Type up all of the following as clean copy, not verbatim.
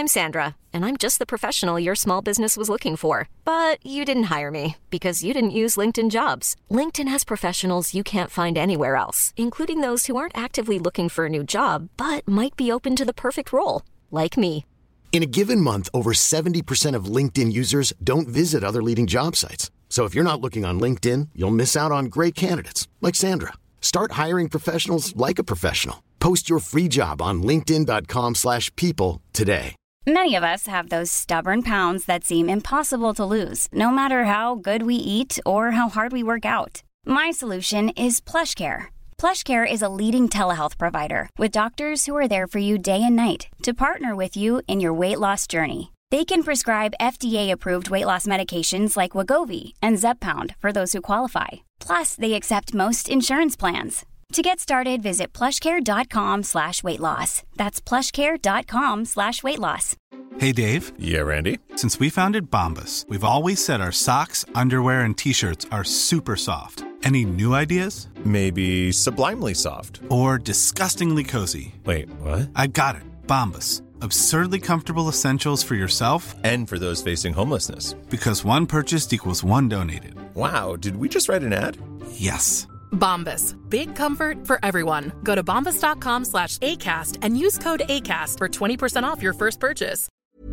I'm Sandra, and I'm just the professional your small business was looking for. But you didn't hire me because you didn't use LinkedIn Jobs. LinkedIn has professionals you can't find anywhere else, including those who aren't actively looking for a new job, but might be open to the perfect role, like me. In a given month, over 70% of LinkedIn users don't visit other leading job sites. So if you're not looking on LinkedIn, you'll miss out on great candidates like Sandra. Start hiring professionals like a professional. Post your free job on linkedin.com/people today. Many of us have those stubborn pounds that seem impossible to lose, no matter how good we eat or how hard we work out. My solution is PlushCare. PlushCare is a leading telehealth provider with doctors who are there for you day and night to partner with you in your weight loss journey. They can prescribe FDA-approved weight loss medications like Wegovy and Zepbound for those who qualify. Plus, they accept most insurance plans. To get started, visit plushcare.com/weightloss. That's plushcare.com/weightloss. Hey, Dave. Yeah, Randy. Since we founded Bombas, we've always said our socks, underwear, and T-shirts are super soft. Any new ideas? Maybe sublimely soft. Or disgustingly cozy. Wait, what? I got it. Bombas. Absurdly comfortable essentials for yourself and for those facing homelessness. Because one purchased equals one donated. Wow, did we just write an ad? Yes. Bombas. Big comfort for everyone. Go to bombas.com/ACAST and use code ACAST for 20% off your first purchase.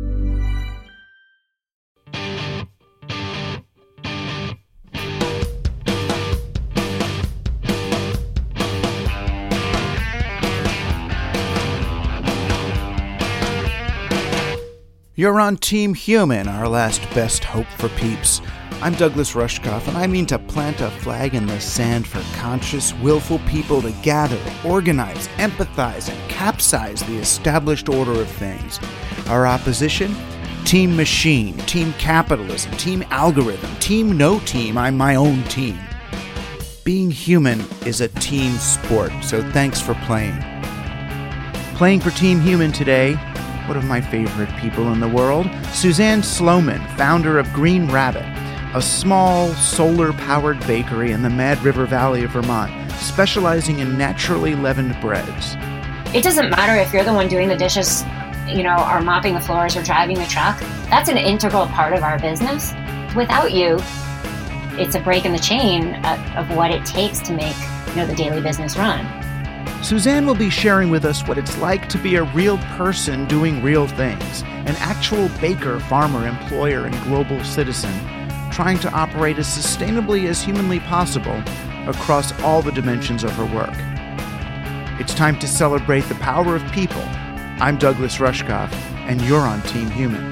You're on Team Human, our last best hope for peeps. I'm Douglas Rushkoff, and I mean to plant a flag in the sand for conscious, willful people to gather, organize, empathize, and capsize the established order of things. Our opposition? Team Machine, Team Capitalism, Team Algorithm, Team No Team, I'm my own team. Being human is a team sport, so thanks for playing. Playing for Team Human today, one of my favorite people in the world, Suzanne Sloman, founder of Green Rabbit, a small, solar-powered bakery in the Mad River Valley of Vermont, specializing in naturally leavened breads. It doesn't matter if you're the one doing the dishes, or mopping the floors or driving the truck. That's an integral part of our business. Without you, it's a break in the chain of what it takes to make, the daily business run. Suzanne will be sharing with us what it's like to be a real person doing real things, an actual baker, farmer, employer, and global citizen, trying to operate as sustainably as humanly possible across all the dimensions of her work. It's time to celebrate the power of people. I'm Douglas Rushkoff, and you're on Team Human.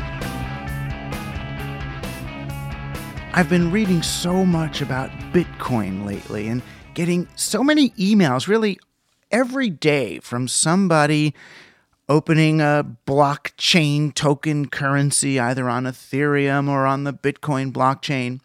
I've been reading so much about Bitcoin lately and getting so many emails, really every day, from somebody opening a blockchain token currency either on Ethereum or on the Bitcoin blockchain.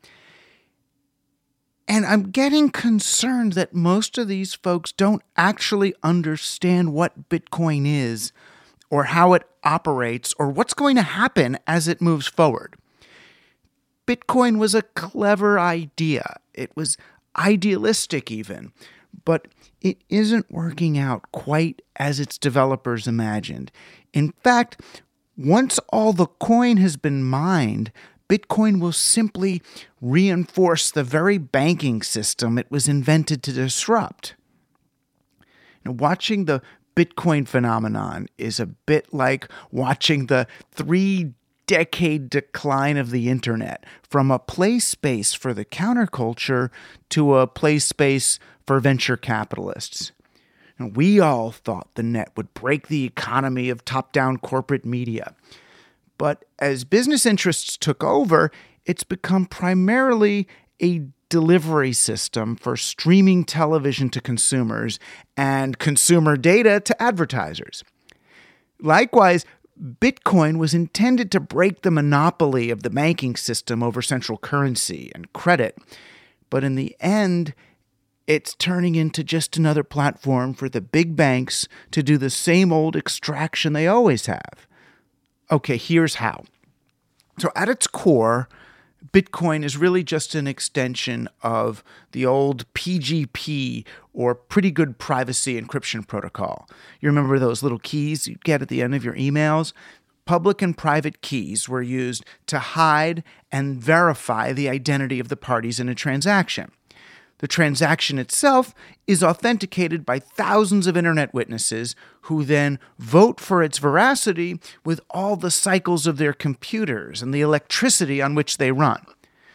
And I'm getting concerned that most of these folks don't actually understand what Bitcoin is or how it operates or what's going to happen as it moves forward. Bitcoin was a clever idea. It was idealistic even, but it isn't working out quite as its developers imagined. In fact, once all the coin has been mined, Bitcoin will simply reinforce the very banking system it was invented to disrupt. Now, watching the Bitcoin phenomenon is a bit like watching the 3-decade decline of the internet, from a play space for the counterculture to a play space for venture capitalists. And we all thought the net would break the economy of top-down corporate media. But as business interests took over, it's become primarily a delivery system for streaming television to consumers and consumer data to advertisers. Likewise, Bitcoin was intended to break the monopoly of the banking system over central currency and credit, but in the end, it's turning into just another platform for the big banks to do the same old extraction they always have. Okay, here's how. So at its core, Bitcoin is really just an extension of the old PGP, or Pretty Good Privacy Encryption Protocol. You remember those little keys you get at the end of your emails? public and private keys were used to hide and verify the identity of the parties in a transaction. The transaction itself is authenticated by thousands of internet witnesses who then vote for its veracity with all the cycles of their computers and the electricity on which they run.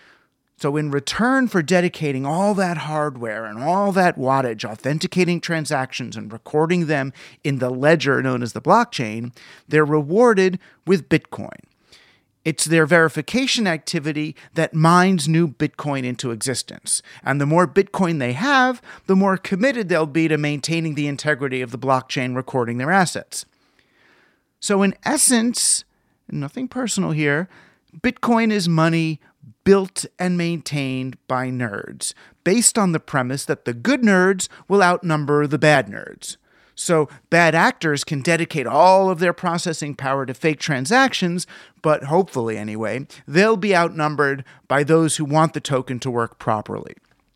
So in return for dedicating all that hardware and all that wattage, authenticating transactions and recording them in the ledger known as the blockchain, they're rewarded with Bitcoin. It's their verification activity that mines new Bitcoin into existence. And the more Bitcoin they have, the more committed they'll be to maintaining the integrity of the blockchain recording their assets. So in essence, nothing personal here, Bitcoin is money built and maintained by nerds, based on the premise that the good nerds will outnumber the bad nerds. So bad actors can dedicate all of their processing power to fake transactions, but hopefully anyway, they'll be outnumbered by those who want the token to work properly.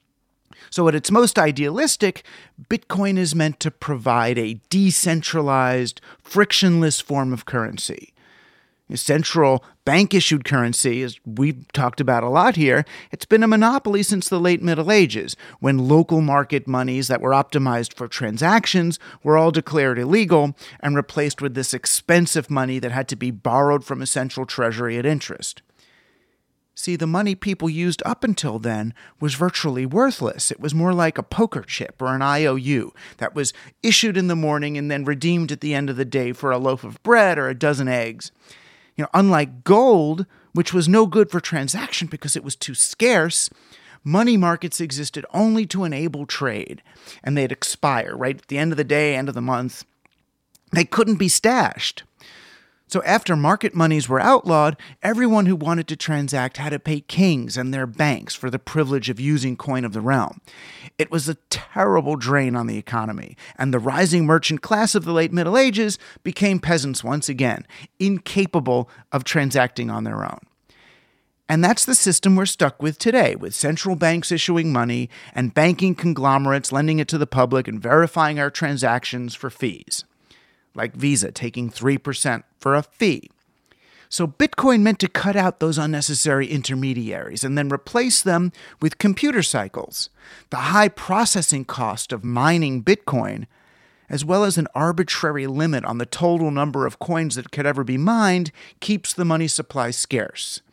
So at its most idealistic, Bitcoin is meant to provide a decentralized, frictionless form of currency. Central bank-issued currency, as we've talked about a lot here, it's been a monopoly since the late Middle Ages, when local market monies that were optimized for transactions were all declared illegal and replaced with this expensive money that had to be borrowed from a central treasury at interest. See, the money people used up until then was virtually worthless. It was more like a poker chip or an IOU that was issued in the morning and then redeemed at the end of the day for a loaf of bread or a dozen eggs. Unlike gold, which was no good for transaction because it was too scarce, money markets existed only to enable trade, and they'd expire right at the end of the day, end of the month. They couldn't be stashed. So after market monies were outlawed, everyone who wanted to transact had to pay kings and their banks for the privilege of using coin of the realm. It was a terrible drain on the economy, and the rising merchant class of the late Middle Ages became peasants once again, incapable of transacting on their own. And that's the system we're stuck with today, with central banks issuing money and banking conglomerates lending it to the public and verifying our transactions for fees, like Visa taking 3% for a fee. So Bitcoin meant to cut out those unnecessary intermediaries and then replace them with computer cycles. The high processing cost of mining Bitcoin, as well as an arbitrary limit on the total number of coins that could ever be mined, keeps the money supply scarce.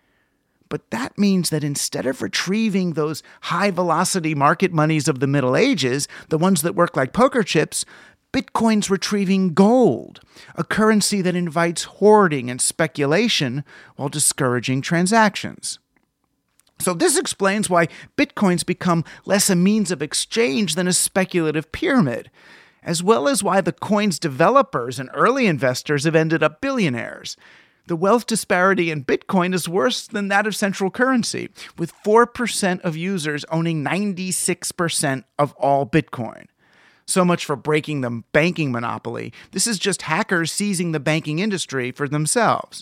But that means that instead of retrieving those high-velocity market monies of the Middle Ages, the ones that work like poker chips, Bitcoin's retrieving gold, a currency that invites hoarding and speculation while discouraging transactions. So this explains why Bitcoin's become less a means of exchange than a speculative pyramid, as well as why the coin's developers and early investors have ended up billionaires. The wealth disparity in Bitcoin is worse than that of central currency, with 4% of users owning 96% of all Bitcoin. So much for breaking the banking monopoly. This is just hackers seizing the banking industry for themselves.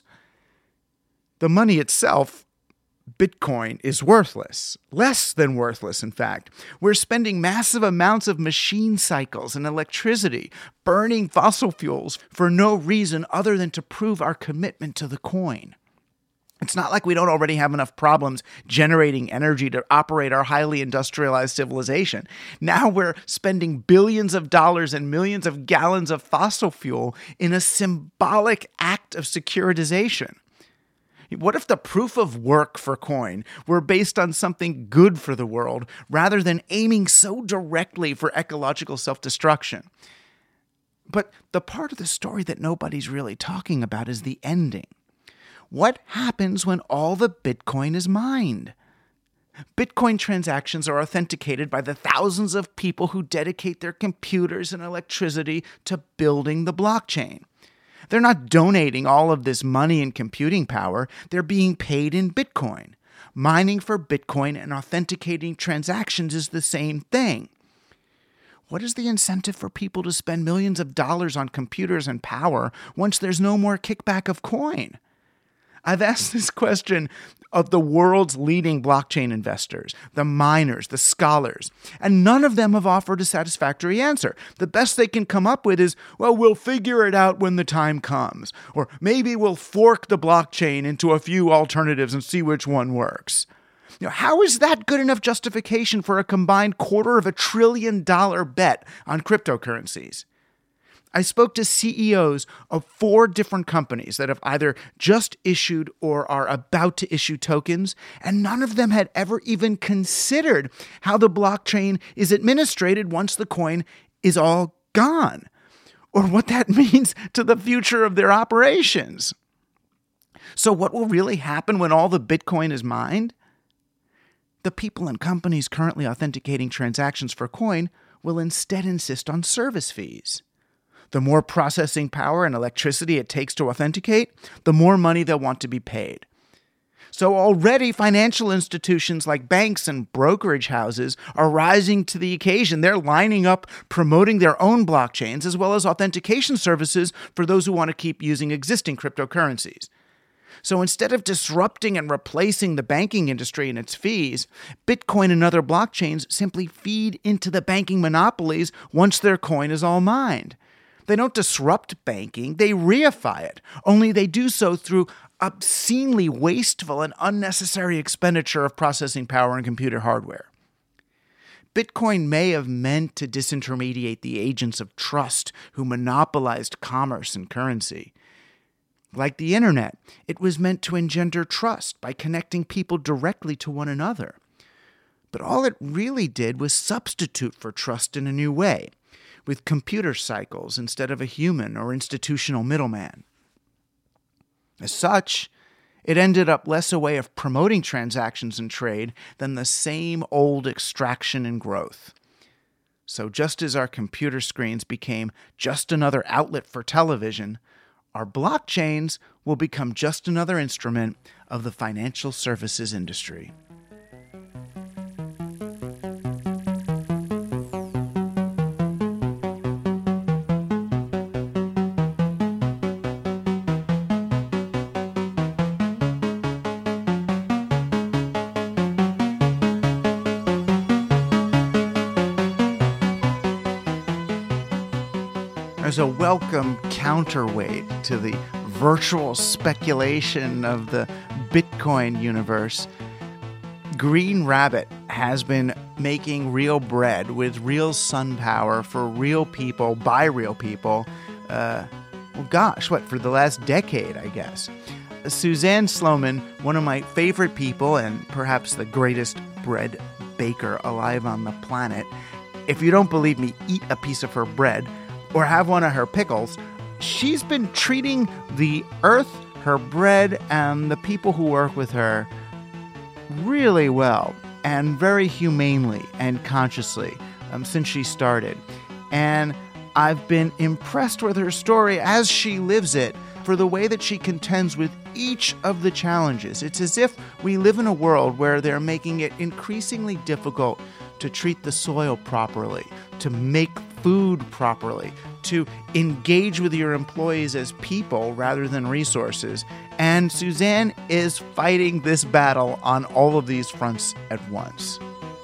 The money itself, Bitcoin, is worthless. Less than worthless, in fact. We're spending massive amounts of machine cycles and electricity, burning fossil fuels for no reason other than to prove our commitment to the coin. It's not like we don't already have enough problems generating energy to operate our highly industrialized civilization. Now we're spending billions of dollars and millions of gallons of fossil fuel in a symbolic act of securitization. What if the proof of work for coin were based on something good for the world rather than aiming so directly for ecological self-destruction? But the part of the story that nobody's really talking about is the ending. What happens when all the Bitcoin is mined? Bitcoin transactions are authenticated by the thousands of people who dedicate their computers and electricity to building the blockchain. They're not donating all of this money and computing power. They're being paid in Bitcoin. Mining for Bitcoin and authenticating transactions is the same thing. What is the incentive for people to spend millions of dollars on computers and power once there's no more kickback of coin? I've asked this question of the world's leading blockchain investors, the miners, the scholars, and none of them have offered a satisfactory answer. The best they can come up with is, well, we'll figure it out when the time comes, or maybe we'll fork the blockchain into a few alternatives and see which one works. How is that good enough justification for a combined $250 billion bet on cryptocurrencies? I spoke to CEOs of 4 different companies that have either just issued or are about to issue tokens, and none of them had ever even considered how the blockchain is administrated once the coin is all gone, or what that means to the future of their operations. So what will really happen when all the Bitcoin is mined? The people and companies currently authenticating transactions for coin will instead insist on service fees. The more processing power and electricity it takes to authenticate, the more money they'll want to be paid. So already financial institutions like banks and brokerage houses are rising to the occasion. They're lining up promoting their own blockchains as well as authentication services for those who want to keep using existing cryptocurrencies. So instead of disrupting and replacing the banking industry and its fees, Bitcoin and other blockchains simply feed into the banking monopolies once their coin is all mined. They don't disrupt banking, they reify it, only they do so through obscenely wasteful and unnecessary expenditure of processing power and computer hardware. Bitcoin may have meant to disintermediate the agents of trust who monopolized commerce and currency. Like the internet, it was meant to engender trust by connecting people directly to one another. But all it really did was substitute for trust in a new way, with computer cycles instead of a human or institutional middleman. As such, it ended up less a way of promoting transactions and trade than the same old extraction and growth. So just as our computer screens became just another outlet for television, our blockchains will become just another instrument of the financial services industry. There's a welcome counterweight to the virtual speculation of the Bitcoin universe. Green Rabbit has been making real bread with real sun power for real people by real people. For the last decade, I guess. Suzanne Sloman, one of my favorite people and perhaps the greatest bread baker alive on the planet. If you don't believe me, eat a piece of her bread or have one of her pickles. She's been treating the earth, her bread, and the people who work with her really well and very humanely and consciously since she started. And I've been impressed with her story as she lives it for the way that she contends with each of the challenges. It's as if we live in a world where they're making it increasingly difficult to treat the soil properly, to make food properly, to engage with your employees as people rather than resources. And Suzanne is fighting this battle on all of these fronts at once.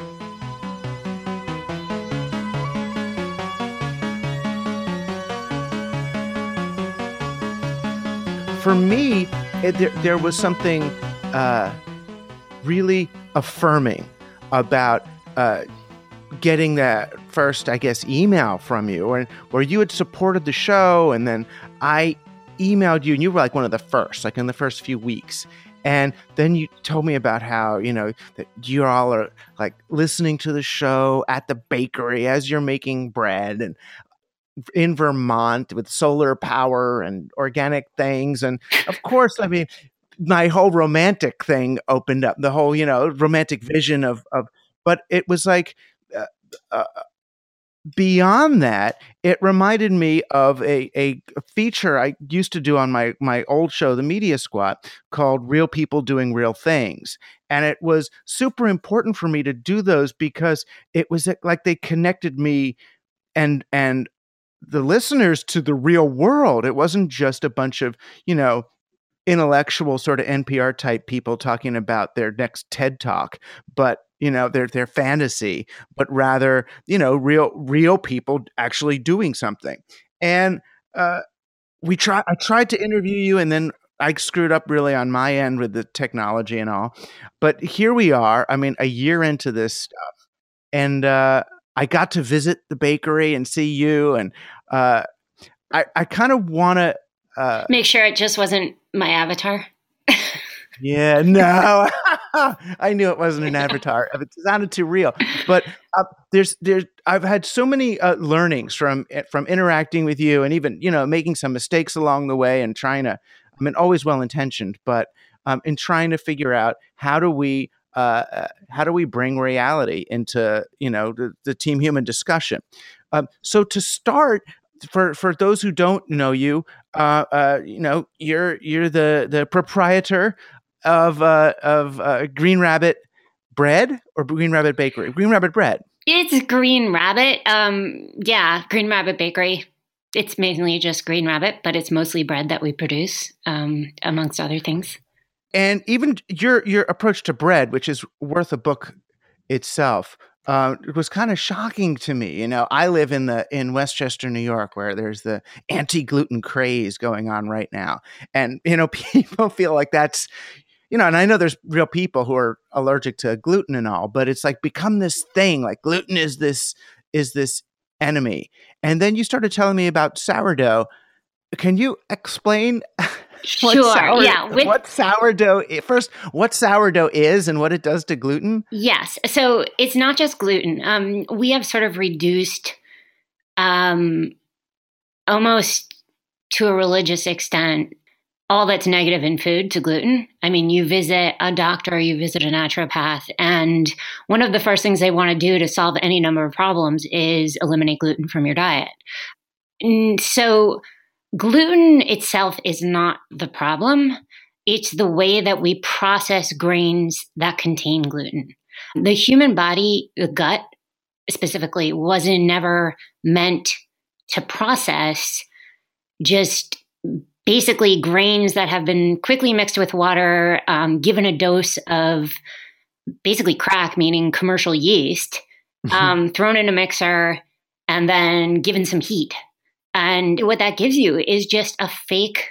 For me, there was something really affirming about getting that first, I guess, email from you, where you had supported the show, and then I emailed you, and you were like one of the first, like in the first few weeks. And then you told me about how, that you all are like listening to the show at the bakery as you're making bread, and in Vermont with solar power and organic things. And of course, I mean, my whole romantic thing opened up, the whole, romantic vision of, but it was like, beyond that, it reminded me of a feature I used to do on my old show, The Media Squad, called Real People Doing Real Things. And it was super important for me to do those because it was like they connected me and the listeners to the real world. It wasn't just a bunch of, intellectual sort of NPR type people talking about their next TED Talk, but their fantasy, but rather, real people actually doing something. And I tried to interview you, and then I screwed up really on my end with the technology and all. But here we are. I mean, a year into this stuff, and I got to visit the bakery and see you, and I kind of want to make sure it just wasn't my avatar. Yeah, no, I knew it wasn't an avatar. It sounded too real. But I've had so many learnings from interacting with you, and even making some mistakes along the way, and trying to. I mean, always well intentioned, but in trying to figure out how do we bring reality into the Team Human discussion. So to start. For those who don't know you, you're the proprietor of Green Rabbit Bread or Green Rabbit Bakery. Green Rabbit Bread. It's Green Rabbit. Green Rabbit Bakery. It's mainly just Green Rabbit, but it's mostly bread that we produce, amongst other things. And even your approach to bread, which is worth a book itself. It was kind of shocking to me. I live in Westchester, New York, where there's the anti-gluten craze going on right now. And, people feel like that's, and I know there's real people who are allergic to gluten and all, but it's like become this thing, like gluten is this enemy. And then you started telling me about sourdough. Can you explain what sourdough is and what it does to gluten? Yes. So it's not just gluten. We have sort of reduced almost to a religious extent all that's negative in food to gluten. I mean, you visit a doctor, you visit a naturopath, and one of the first things they want to do to solve any number of problems is eliminate gluten from your diet. And so gluten itself is not the problem. It's the way that we process grains that contain gluten. The human body, the gut specifically, wasn't never meant to process just basically grains that have been quickly mixed with water, given a dose of basically crack, meaning commercial yeast, thrown in a mixer, and then given some heat. And what that gives you is just a fake,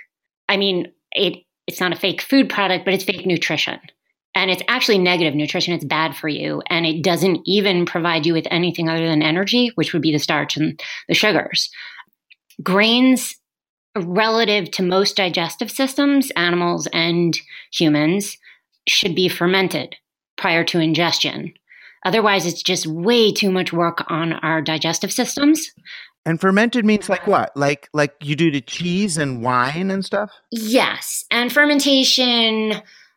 it's not a fake food product, but it's fake nutrition. And it's actually negative nutrition. It's bad for you. And it doesn't even provide you with anything other than energy, which would be the starch and the sugars. Grains, relative to most digestive systems, animals and humans, should be fermented prior to ingestion. Otherwise, it's just way too much work on our digestive systems. And fermented means like what? Like you do to cheese and wine and stuff? Yes. And fermentation,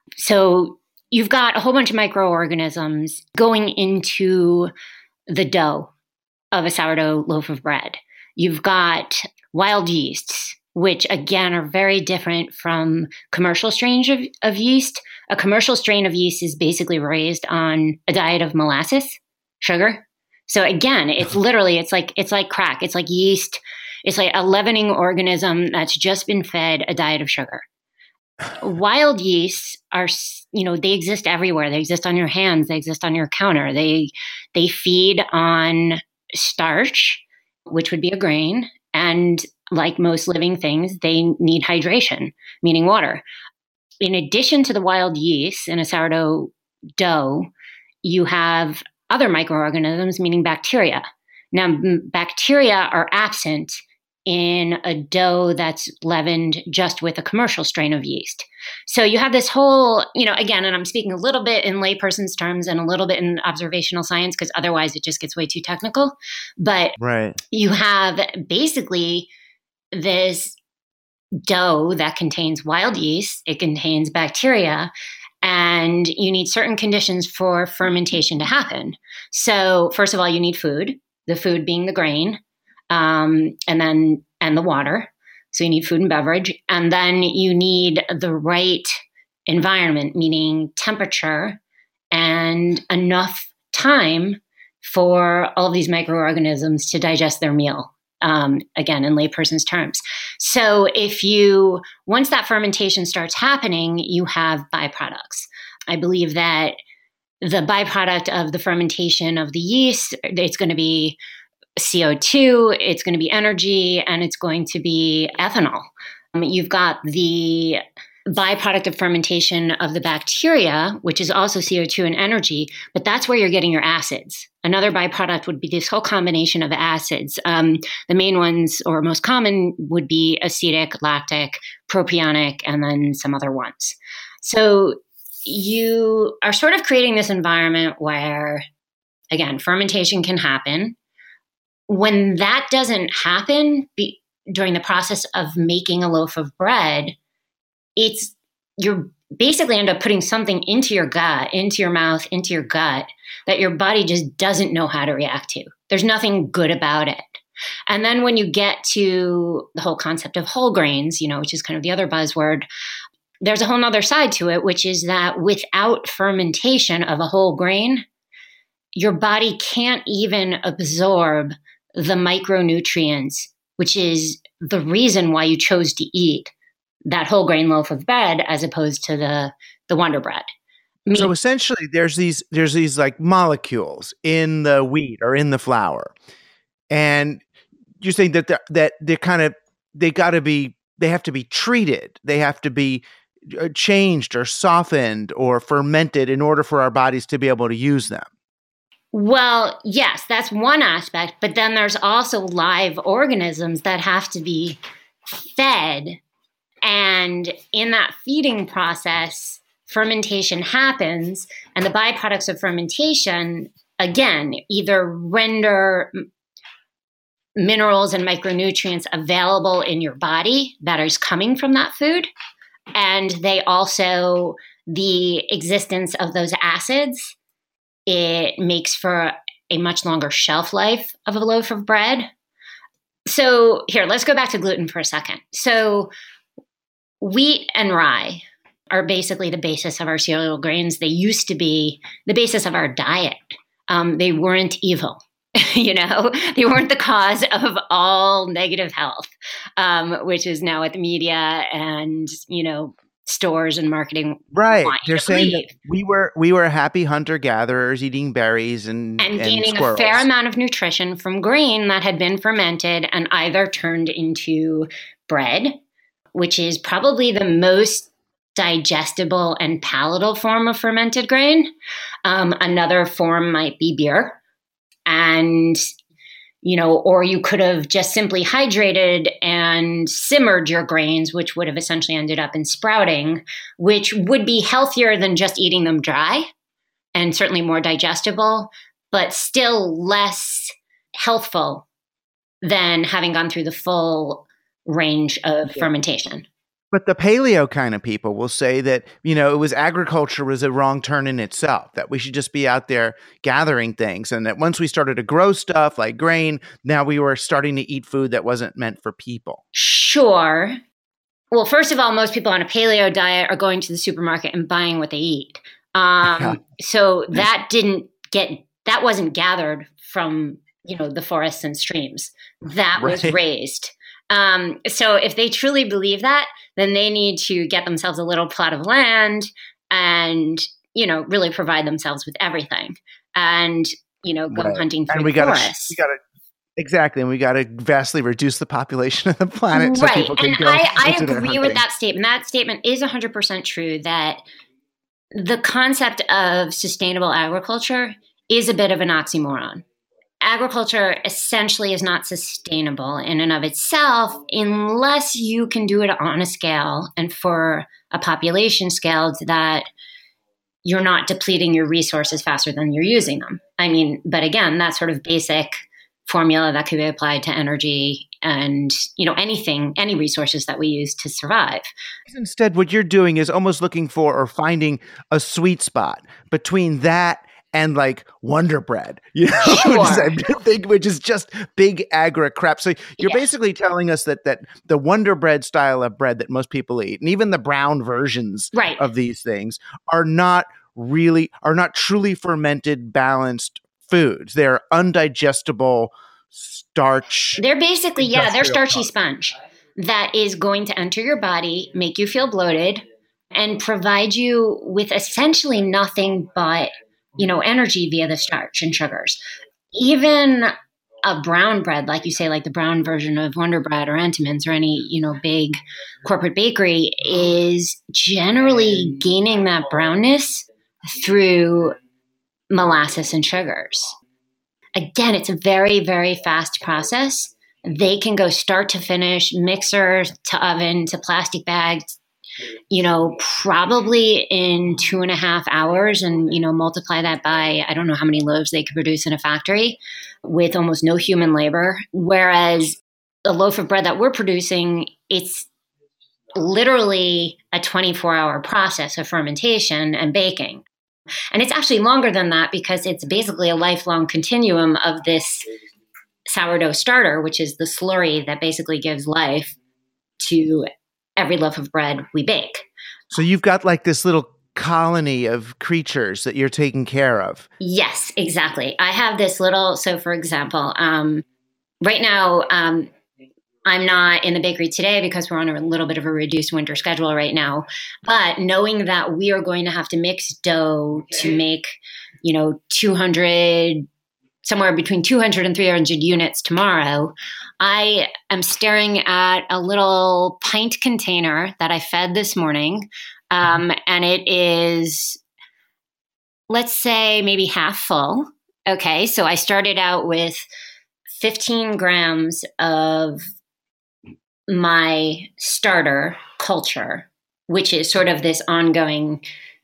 so you've got a whole bunch of microorganisms going into the dough of a sourdough loaf of bread. You've got wild yeasts, which again are very different from commercial strains of yeast. A commercial strain of yeast is basically raised on a diet of molasses, sugar. So again, it's like crack. It's like yeast. It's like a leavening organism that's just been fed a diet of sugar. Wild yeasts are, they exist everywhere. They exist on your hands. They exist on your counter. They feed on starch, which would be a grain. And like most living things, they need hydration, meaning water. In addition to the wild yeast in a sourdough dough, you have other microorganisms, meaning bacteria. Now, bacteria are absent in a dough that's leavened just with a commercial strain of yeast. So you have this whole, again, and I'm speaking a little bit in layperson's terms and a little bit in observational science, because otherwise it just gets way too technical. But right. You have basically this dough that contains wild yeast, it contains bacteria, and you need certain conditions for fermentation to happen. So first of all, you need food, the food being the grain, and the water. So you need food and beverage. And then you need the right environment, meaning temperature and enough time for all of these microorganisms to digest their meal. again, in layperson's terms. So once that fermentation starts happening, you have byproducts. I believe that the byproduct of the fermentation of the yeast, it's going to be CO2, it's going to be energy, and it's going to be ethanol. You've got the byproduct of fermentation of the bacteria, which is also CO2 and energy, but that's where you're getting your acids. Another byproduct would be this whole combination of acids. The main ones or most common would be acetic, lactic, propionic, and then some other ones. So you are sort of creating this environment where, again, fermentation can happen. When that doesn't happen during the process of making a loaf of bread, you're basically end up putting something into your gut, into your mouth, into your gut that your body just doesn't know how to react to. There's nothing good about it. And then when you get to the whole concept of whole grains, which is kind of the other buzzword, there's a whole nother side to it, which is that without fermentation of a whole grain, your body can't even absorb the micronutrients, which is the reason why you chose to eat that whole grain loaf of bread as opposed to the Wonder Bread. So essentially there's these like molecules in the wheat or in the flour. And you're saying that they have to be treated. They have to be changed or softened or fermented in order for our bodies to be able to use them. Well, yes, that's one aspect, but then there's also live organisms that have to be fed. And in that feeding process, fermentation happens, and the byproducts of fermentation, again, either render minerals and micronutrients available in your body that is coming from that food. And they also, the existence of those acids, it makes for a much longer shelf life of a loaf of bread. So here, let's go back to gluten for a second. So wheat and rye are basically the basis of our cereal grains. They used to be the basis of our diet. They weren't evil. They weren't the cause of all negative health, which is now what the media and, stores and marketing. Right. They're saying that we were happy hunter-gatherers eating berries and gaining squirrels. A fair amount of nutrition from grain that had been fermented and either turned into bread, which is probably the most digestible and palatable form of fermented grain. Another form might be beer. And, or you could have just simply hydrated and simmered your grains, which would have essentially ended up in sprouting, which would be healthier than just eating them dry and certainly more digestible, but still less healthful than having gone through the full range of fermentation. But the paleo kind of people will say that, agriculture was a wrong turn in itself, that we should just be out there gathering things. And that once we started to grow stuff like grain, now we were starting to eat food that wasn't meant for people. Sure. Well, first of all, most people on a paleo diet are going to the supermarket and buying what they eat. So that wasn't gathered from, the forests and streams. That was raised. So if they truly believe that, then they need to get themselves a little plot of land and, really provide themselves with everything and, go hunting through the forests. Exactly. And we got to vastly reduce the population of the planet so people can go. I agree with that statement. That statement is 100% true, that the concept of sustainable agriculture is a bit of an oxymoron. Agriculture essentially is not sustainable in and of itself unless you can do it on a scale and for a population scale that you're not depleting your resources faster than you're using them. But again, that sort of basic formula that could be applied to energy and, any resources that we use to survive. Instead, what you're doing is almost looking for or finding a sweet spot between that and like Wonder Bread, Sure. which is just big agri crap. So you're basically telling us that the Wonder Bread style of bread that most people eat, and even the brown versions of these things, are not truly fermented, balanced foods. They're undigestible starch. They're basically, they're industrial starchy product. sponge that is going to enter your body, make you feel bloated, and provide you with essentially nothing but, energy via the starch and sugars. Even a brown bread, like you say, like the brown version of Wonder Bread or Entenmann's or any, big corporate bakery, is generally gaining that brownness through molasses and sugars. Again, it's a very, very fast process. They can go start to finish, mixer to oven to plastic bags, probably in 2.5 hours, and, multiply that by, I don't know how many loaves they could produce in a factory with almost no human labor. Whereas the loaf of bread that we're producing, it's literally a 24-hour process of fermentation and baking. And it's actually longer than that because it's basically a lifelong continuum of this sourdough starter, which is the slurry that basically gives life to every loaf of bread we bake. So you've got like this little colony of creatures that you're taking care of. Yes, exactly. I have this little, so for example, right now, I'm not in the bakery today because we're on a little bit of a reduced winter schedule right now. But knowing that we are going to have to mix dough to make, 200, somewhere between 200 and 300 units tomorrow, I am staring at a little pint container that I fed this morning. And it is, let's say, maybe half full. Okay, so I started out with 15 grams of my starter culture, which is sort of this ongoing,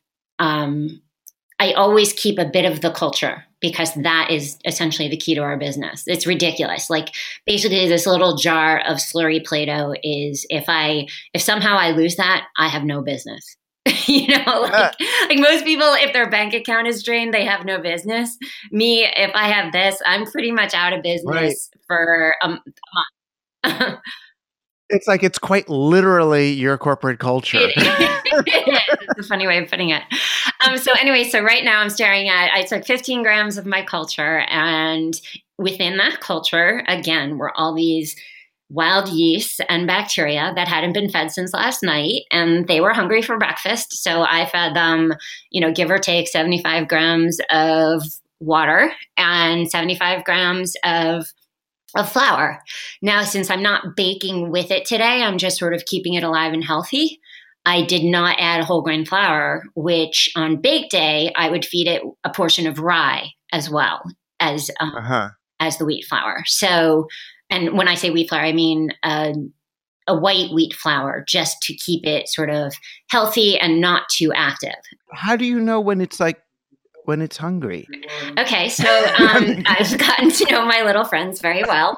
I always keep a bit of the culture because that is essentially the key to our business. It's ridiculous. Like basically this little jar of slurry Play-Doh is if somehow I lose that, I have no business. Like most people, if their bank account is drained, they have no business. Me, if I have this, I'm pretty much out of business for a month. It's like it's quite literally your corporate culture. It is. It's a funny way of putting it. So right now I'm staring at, I took 15 grams of my culture, and within that culture, again, were all these wild yeasts and bacteria that hadn't been fed since last night, and they were hungry for breakfast. So I fed them, give or take 75 grams of water and 75 grams of flour. Now, since I'm not baking with it today, I'm just sort of keeping it alive and healthy. I did not add whole grain flour, which on bake day, I would feed it a portion of rye as well as the wheat flour. So, and when I say wheat flour, I mean a white wheat flour, just to keep it sort of healthy and not too active. How do you know when it's hungry? Okay, so I've gotten to know my little friends very well.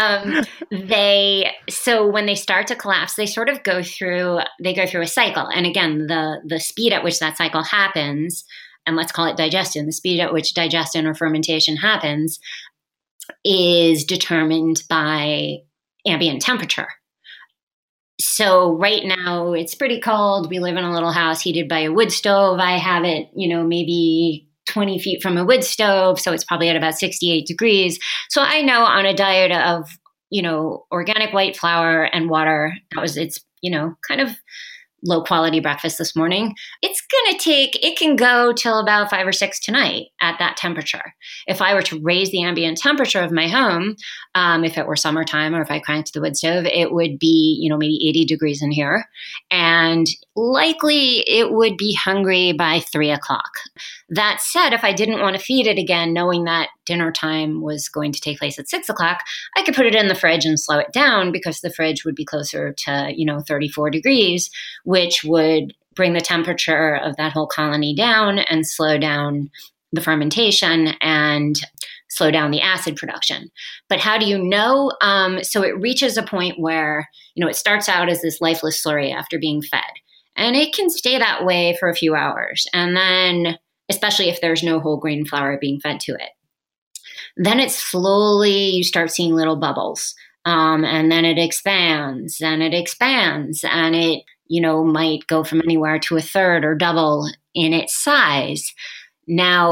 So when they start to collapse, they sort of go through a cycle. And again, the speed at which that cycle happens, and let's call it digestion, the speed at which digestion or fermentation happens is determined by ambient temperature. So right now it's pretty cold. We live in a little house heated by a wood stove. I have it, maybe 20 feet from a wood stove. So it's probably at about 68 degrees. So I know on a diet of, organic white flour and water, it's kind of low quality breakfast this morning. It can go till about 5 or 6 tonight at that temperature. If I were to raise the ambient temperature of my home, if it were summertime or if I cranked the wood stove, it would be, maybe 80 degrees in here. And likely it would be hungry by 3 o'clock. That said, if I didn't want to feed it again, knowing that dinner time was going to take place at 6 o'clock, I could put it in the fridge and slow it down because the fridge would be closer to, 34 degrees, which would bring the temperature of that whole colony down and slow down the fermentation and slow down the acid production. But how do you know? So it reaches a point where, it starts out as this lifeless slurry after being fed. And it can stay that way for a few hours. And then, especially if there's no whole grain flour being fed to it, then it slowly, you start seeing little bubbles. And then it expands and it expands, and it, might go from anywhere to a third or double in its size. Now,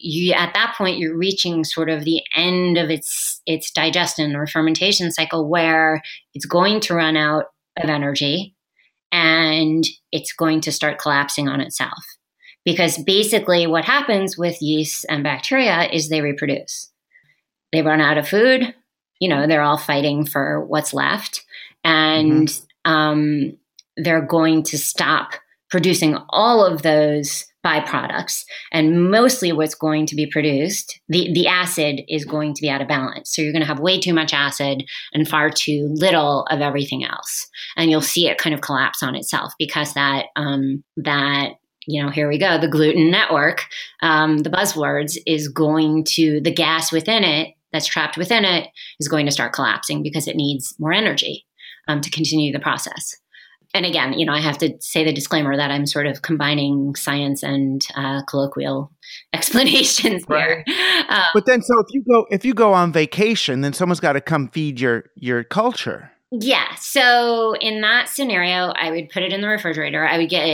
you at that point, you're reaching sort of the end of its digestion or fermentation cycle, where it's going to run out of energy and it's going to start collapsing on itself. Because basically what happens with yeast and bacteria is they reproduce. They run out of food, they're all fighting for what's left, and they're going to stop producing all of those byproducts. And mostly what's going to be produced, the acid is going to be out of balance. So you're going to have way too much acid and far too little of everything else. And you'll see it kind of collapse on itself, because that here we go, the gluten network, the buzzwords, is going to, the gas within it that's trapped within it is going to start collapsing because it needs more energy to continue the process. And again, I have to say the disclaimer that I'm sort of combining science and colloquial explanations here. But then, so if you go on vacation, then someone's got to come feed your culture. Yeah. So in that scenario, I would put it in the refrigerator. I would get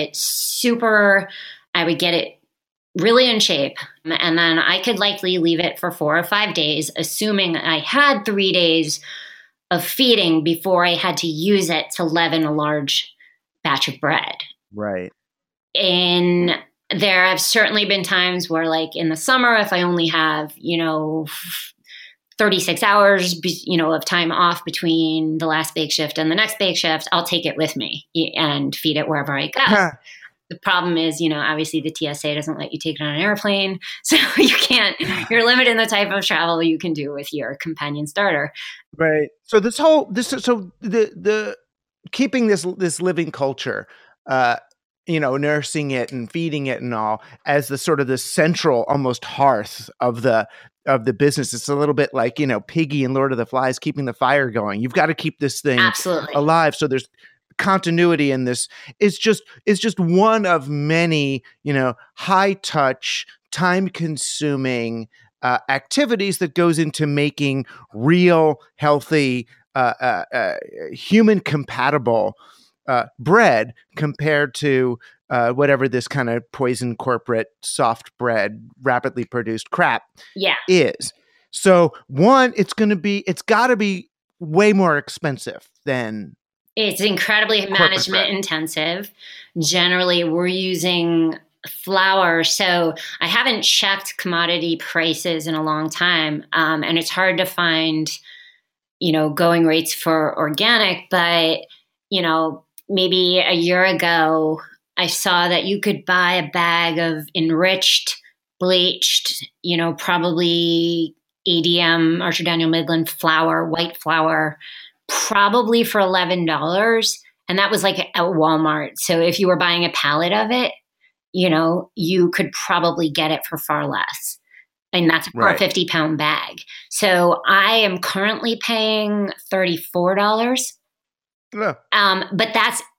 it really in shape. And then I could likely leave it for 4 or 5 days, assuming I had 3 days of feeding before I had to use it to leaven a large batch of bread. Right. And there have certainly been times where, like in the summer, if I only have, 36 hours, of time off between the last bake shift and the next bake shift, I'll take it with me and feed it wherever I go. The problem is, obviously the TSA doesn't let you take it on an airplane. So you're limited in the type of travel you can do with your companion starter. Right. So the keeping this living culture, nursing it and feeding it and all as the sort of the central almost hearth of the business. It's a little bit like, Piggy and Lord of the Flies, keeping the fire going. You've got to keep this thing absolutely alive. So there's continuity in this. It's just one of many, high touch, time consuming activities that goes into making real, healthy, human compatible bread compared to whatever this kind of poison corporate soft bread, rapidly produced crap is. So one, it's got to be way more expensive than. It's incredibly management intensive. Generally, we're using flour. So I haven't checked commodity prices in a long time. And it's hard to find, going rates for organic. But, maybe a year ago, I saw that you could buy a bag of enriched, bleached, probably ADM, Archer Daniel Midland flour, white flour, probably for $11. And that was like at Walmart. So if you were buying a pallet of it, you could probably get it for far less. And that's for a 50-pound bag. So I am currently paying $34. Yeah. But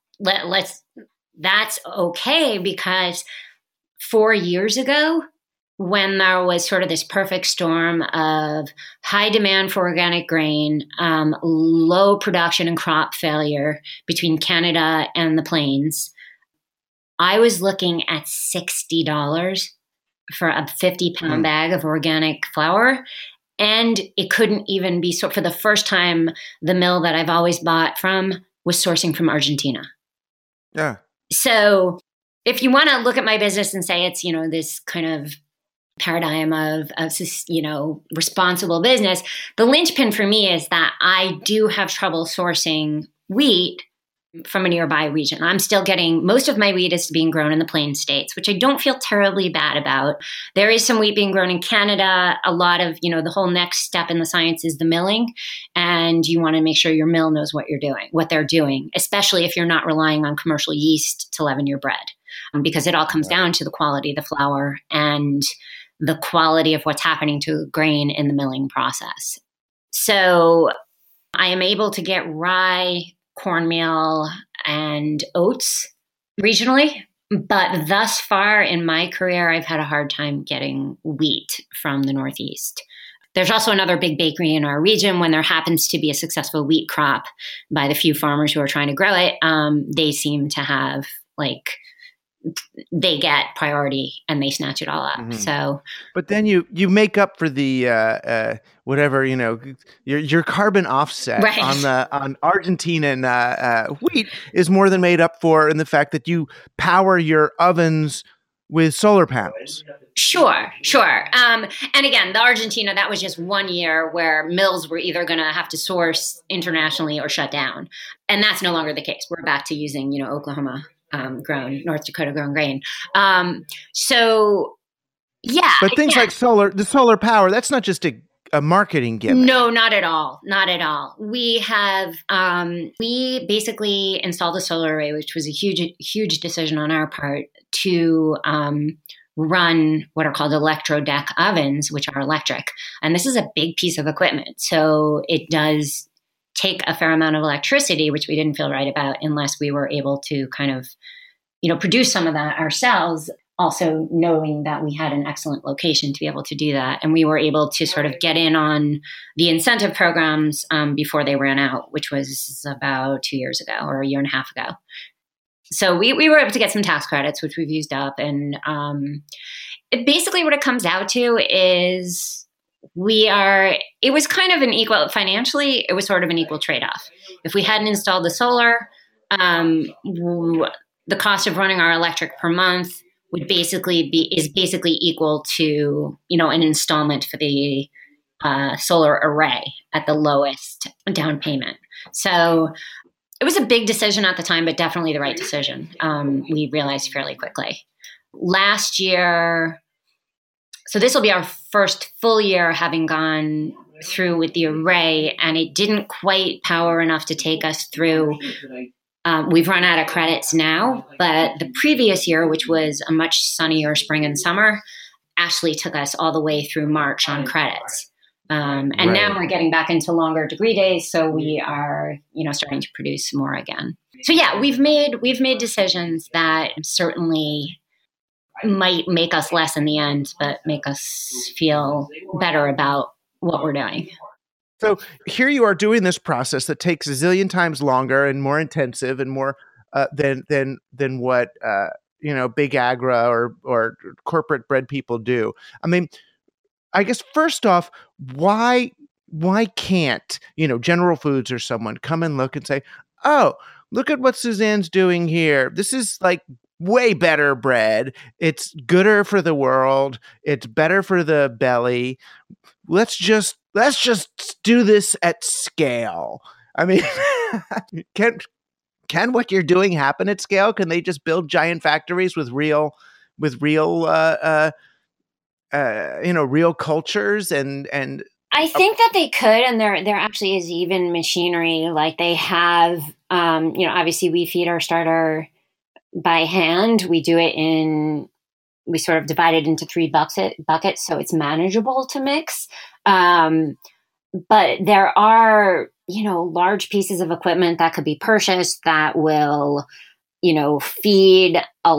that's okay, because 4 years ago, when there was sort of this perfect storm of high demand for organic grain, low production and crop failure between Canada and the Plains, I was looking at $60 for a 50-pound bag of organic flour. And it couldn't even be, so for the first time, the mill that I've always bought from was sourcing from Argentina. Yeah. So if you want to look at my business and say it's, this kind of paradigm of responsible business, the linchpin for me is that I do have trouble sourcing wheat from a nearby region. I'm still getting, most of my wheat is being grown in the Plains states, which I don't feel terribly bad about. There is some wheat being grown in Canada. A lot of, the whole next step in the science is the milling. And you want to make sure your mill knows what they're doing, especially if you're not relying on commercial yeast to leaven your bread, because it all comes down to the quality of the flour and the quality of what's happening to grain in the milling process. So I am able to get rye, cornmeal, and oats regionally. But thus far in my career, I've had a hard time getting wheat from the Northeast. There's also another big bakery in our region. When there happens to be a successful wheat crop by the few farmers who are trying to grow it, they seem to have they get priority and they snatch it all up. Mm-hmm. So, but then you make up for the whatever, your carbon offset right. on Argentinian wheat is more than made up for in the fact that you power your ovens with solar panels. Sure. And again, the Argentina, that was just 1 year where mills were either going to have to source internationally or shut down. And that's no longer the case. We're back to using, Oklahoma grown, North Dakota grown grain. So, yeah. But things like the solar power, that's not just a marketing gimmick. No, not at all. Not at all. We have, we basically installed a solar array, which was a huge decision on our part to run what are called electrodeck ovens, which are electric. And this is a big piece of equipment. So it does take a fair amount of electricity, which we didn't feel right about unless we were able to kind of, produce some of that ourselves. Also knowing that we had an excellent location to be able to do that. And we were able to sort of get in on the incentive programs before they ran out, which was about 2 years ago or a year and a half ago. So we were able to get some tax credits, which we've used up. And basically what it comes out to is it was kind of financially, it was sort of an equal trade-off. If we hadn't installed the solar, the cost of running our electric per month is basically equal to, an installment for the solar array at the lowest down payment. So it was a big decision at the time, but definitely the right decision. We realized fairly quickly. Last year, so this will be our first full year having gone through with the array, and it didn't quite power enough to take us through. We've run out of credits now, but the previous year, which was a much sunnier spring and summer, actually took us all the way through March on credits. And right. Now we're getting back into longer degree days. So we are, starting to produce more again. So yeah, we've made decisions that certainly might make us less in the end, but make us feel better about what we're doing. So here you are doing this process that takes a zillion times longer and more intensive and more than what big agra or corporate bread people do. I mean, I guess first off, why can't General Foods or someone come and look and say, oh, look at what Suzanne's doing here. This is like way better bread. It's gooder for the world. It's better for the belly. Let's just do this at scale. I mean, can what you're doing happen at scale? Can they just build giant factories with real real cultures and I think that they could, and there actually is even machinery. Like they have, obviously we feed our starter by hand. We do it we sort of divide it into 3 buckets, so it's manageable to mix. But there are, large pieces of equipment that could be purchased that will, feed a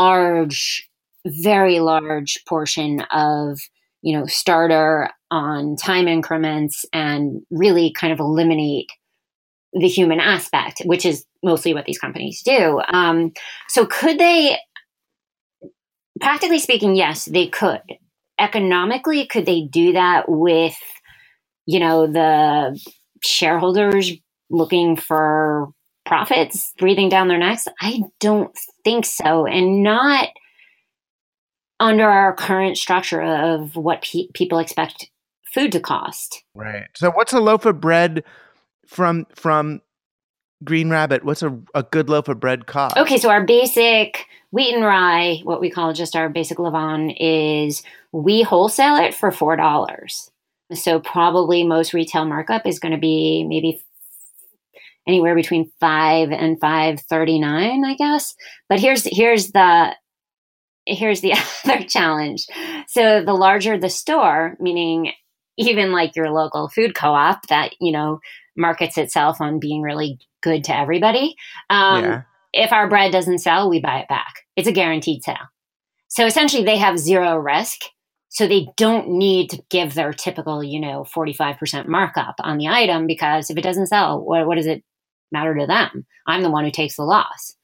very large portion of, starter on time increments and really kind of eliminate the human aspect, which is mostly what these companies do. So could they, practically speaking, yes, they could. Economically, could they do that with, the shareholders looking for profits breathing down their necks? I don't think so. And not under our current structure of what people expect food to cost. Right. So what's a loaf of bread from Green Rabbit? What's a good loaf of bread cost? Okay, so our basic wheat and rye, what we call just our basic levain, is we wholesale it for $4. So probably most retail markup is going to be maybe anywhere between $5 and $5.39, I guess. But here's the other challenge. So the larger the store, meaning even like your local food co-op that, markets itself on being really good to everybody. If our bread doesn't sell, we buy it back. It's a guaranteed sale. So essentially they have zero risk. So they don't need to give their typical, 45% markup on the item, because if it doesn't sell, what does it matter to them? I'm the one who takes the loss.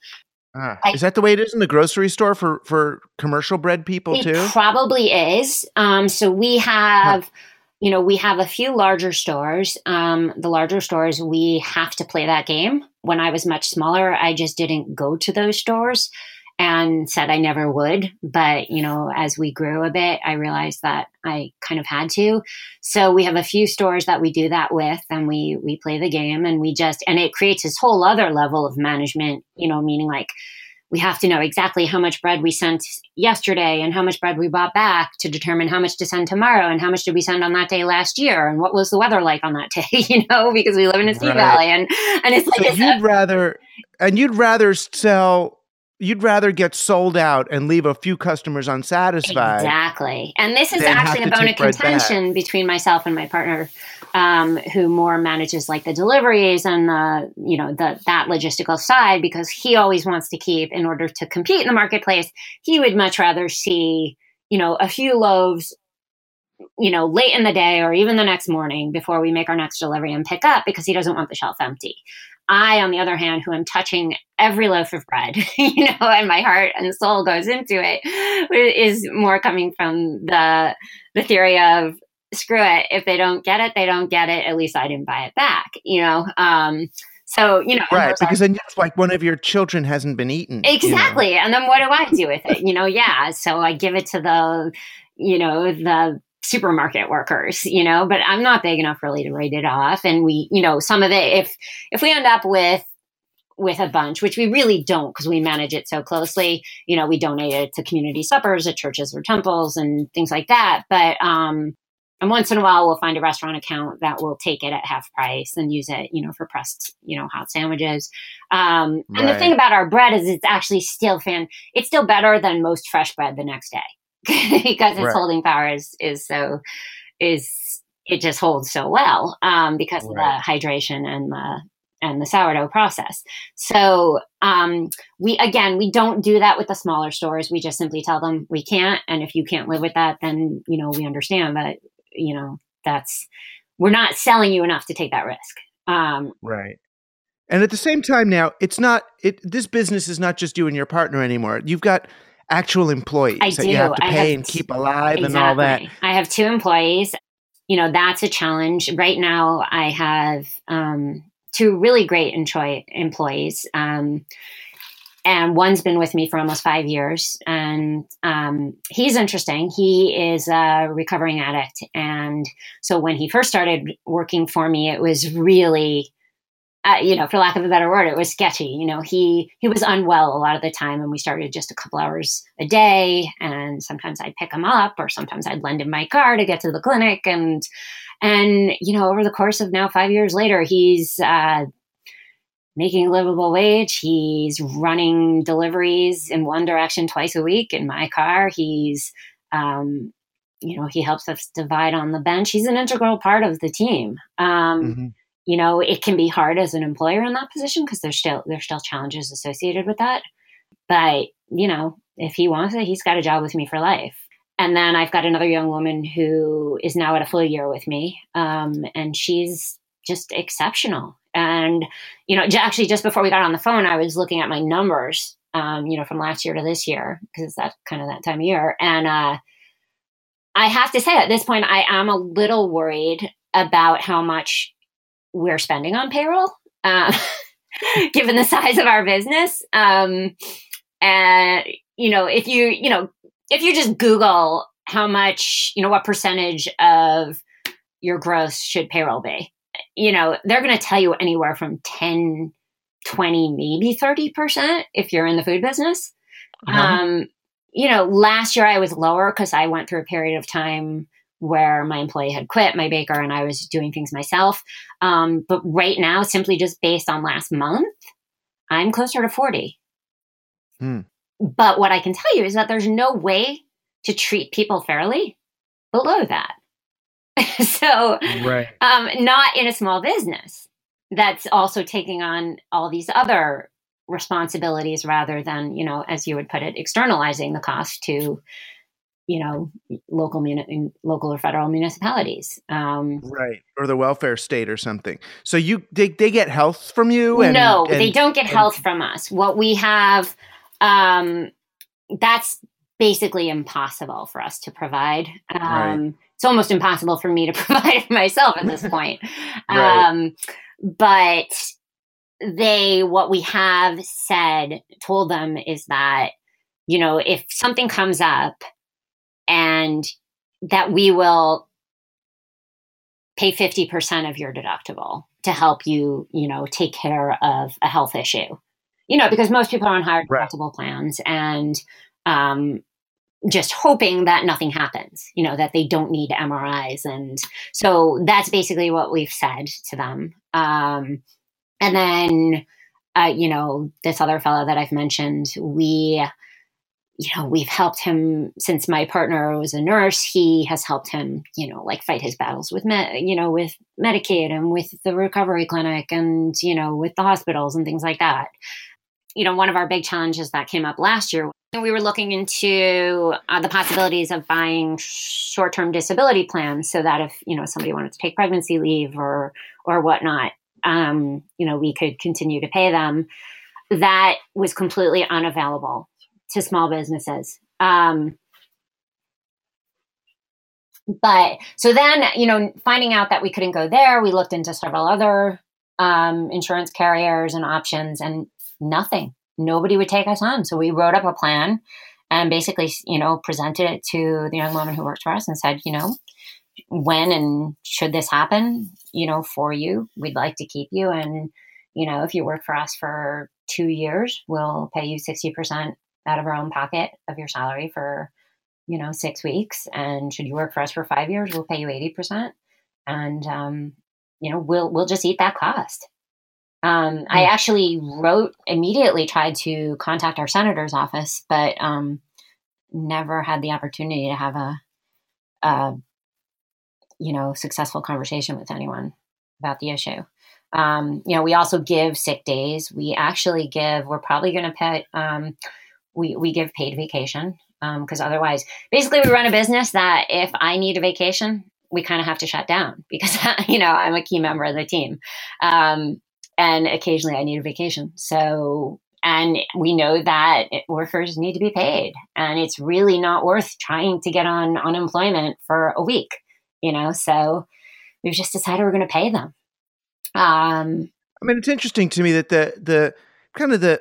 Is that the way it is in the grocery store for commercial bread people too? It probably is. So we have, we have a few larger stores. The larger stores, we have to play that game. When I was much smaller, I just didn't go to those stores and said I never would. But, as we grew a bit, I realized that I kind of had to. So we have a few stores that we do that with, and we play the game, and and it creates this whole other level of management, meaning like we have to know exactly how much bread we sent yesterday and how much bread we bought back to determine how much to send tomorrow and how much did we send on that day last year and what was the weather like on that day, because we live in a sea valley and it's like so you'd rather get sold out and leave a few customers unsatisfied. Exactly. And this is actually a bone of contention between myself and my partner, who more manages like the deliveries and that logistical side, because he always wants to keep, in order to compete in the marketplace, he would much rather see, a few loaves, late in the day or even the next morning before we make our next delivery and pick up, because he doesn't want the shelf empty. I, on the other hand, who am touching every loaf of bread, and my heart and soul goes into it, is more coming from the theory of, screw it. If they don't get it, they don't get it. At least I didn't buy it back, So, right. Because then it's like one of your children hasn't been eaten. Exactly. And then what do I do with it? Yeah. So I give it to the supermarket workers, but I'm not big enough really to write it off. And we, some of it, if we end up with a bunch, which we really don't, because we manage it so closely, we donate it to community suppers at churches or temples and things like that. But, and once in a while, we'll find a restaurant account that will take it at half price and use it, for pressed, hot sandwiches. And the thing about our bread is it's actually still it's still better than most fresh bread the next day. Because its holding power is it just holds so well, because of the hydration and the sourdough process. So we don't do that with the smaller stores. We just simply tell them we can't, and if you can't live with that, then we understand that we're not selling you enough to take that risk. Right. And at the same time, now this business is not just you and your partner anymore. You've got actual employees that you have to pay and keep alive and all that. I have 2 employees. That's a challenge. Right now, I have 2 really great employees. And one's been with me for almost 5 years. And he's interesting. He is a recovering addict. And so when he first started working for me, it was really, for lack of a better word, it was sketchy. He was unwell a lot of the time, and we started just a couple hours a day. And sometimes I'd pick him up, or sometimes I'd lend him my car to get to the clinic. And over the course of now 5 years later, he's making a livable wage. He's running deliveries in one direction twice a week in my car. He's, he helps us divide on the bench. He's an integral part of the team. It can be hard as an employer in that position because there's still challenges associated with that. But, if he wants it, he's got a job with me for life. And then I've got another young woman who is now at a full year with me. And she's just exceptional. And, actually just before we got on the phone, I was looking at my numbers, from last year to this year, because it's that kind of that time of year. And I have to say at this point, I am a little worried about how much we're spending on payroll, given the size of our business. And, if you just Google how much, what percentage of your gross should payroll be, they're going to tell you anywhere from 10, 20, maybe 30% if you're in the food business. Last year I was lower because I went through a period of time where my employee had quit, my baker, and I was doing things myself. But right now, simply just based on last month, I'm closer to 40. But what I can tell you is that there's no way to treat people fairly below that. So, not in a small business that's also taking on all these other responsibilities rather than, as you would put it, externalizing the cost to, local or federal municipalities. Right. Or the welfare state or something. So they get health from you? No, they don't get health from us. What we have, that's basically impossible for us to provide. Right. It's almost impossible for me to provide it myself at this point. Right. But what we have told them is that, if something comes up, and that we will pay 50% of your deductible to help you, take care of a health issue, because most people are on higher deductible plans and just hoping that nothing happens, that they don't need MRIs. And so that's basically what we've said to them. And then, this other fellow that I've mentioned, we've helped him since my partner was a nurse. He has helped him, fight his battles with with Medicaid and with the recovery clinic and, with the hospitals and things like that. One of our big challenges that came up last year, we were looking into the possibilities of buying short-term disability plans so that if, somebody wanted to take pregnancy leave or whatnot, we could continue to pay them. That was completely unavailable to small businesses. But so then, finding out that we couldn't go there, we looked into several other insurance carriers and options, and nobody would take us on. So we wrote up a plan and basically, presented it to the young woman who works for us and said, when and should this happen, for you, we'd like to keep you. And, if you work for us for 2 years, we'll pay you 60% out of our own pocket of your salary for, 6 weeks. And should you work for us for 5 years, we'll pay you 80%. And, we'll just eat that cost. I actually tried to contact our senator's office, but never had the opportunity to have a successful conversation with anyone about the issue. We also give sick days. We actually we're probably going to pay, we give paid vacation because otherwise, basically we run a business that if I need a vacation, we kind of have to shut down because, I'm a key member of the team. And occasionally I need a vacation. So, and we know that workers need to be paid, and it's really not worth trying to get on unemployment for a week, so we've just decided we're going to pay them. It's interesting to me that the kind of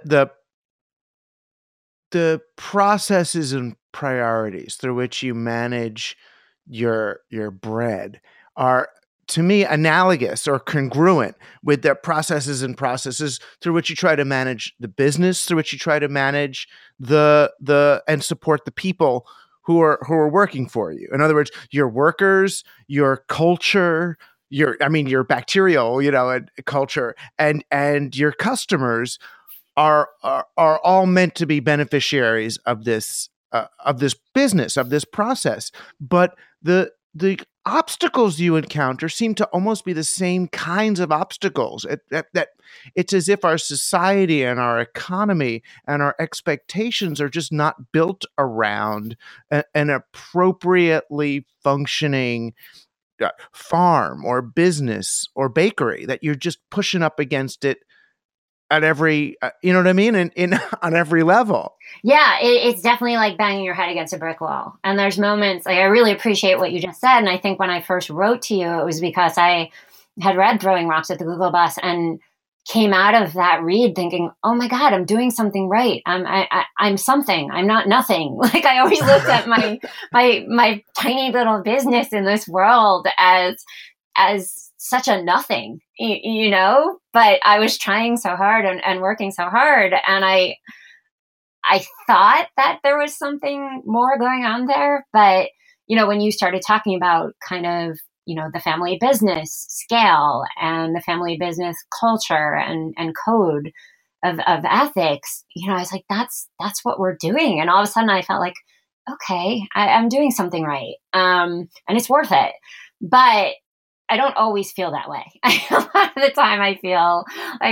the processes and priorities through which you manage your bread are, to me, analogous or congruent with the processes through which you try to manage the business, through which you try to manage and support the people who are working for you. In other words, your workers, your culture, your bacterial, culture, and your customers are all meant to be beneficiaries of this business, of this process. But the obstacles you encounter seem to almost be the same kinds of obstacles. That it's as if our society and our economy and our expectations are just not built around an appropriately functioning farm or business or bakery, that you're just pushing up against it at every, on every level. Yeah, it's definitely like banging your head against a brick wall. And there's moments, I really appreciate what you just said. And I think when I first wrote to you, it was because I had read Throwing Rocks at the Google Bus and came out of that read thinking, oh my God, I'm doing something right. I'm something. I'm not nothing. Like I always looked at my tiny little business in this world as such a nothing, but I was trying so hard and working so hard. And I thought that there was something more going on there. But, when you started talking about kind of, the family business scale and the family business culture and code of ethics, I was like, that's what we're doing. And all of a sudden I felt like, okay, I'm doing something right. And it's worth it. But I don't always feel that way. A lot of the time I feel like,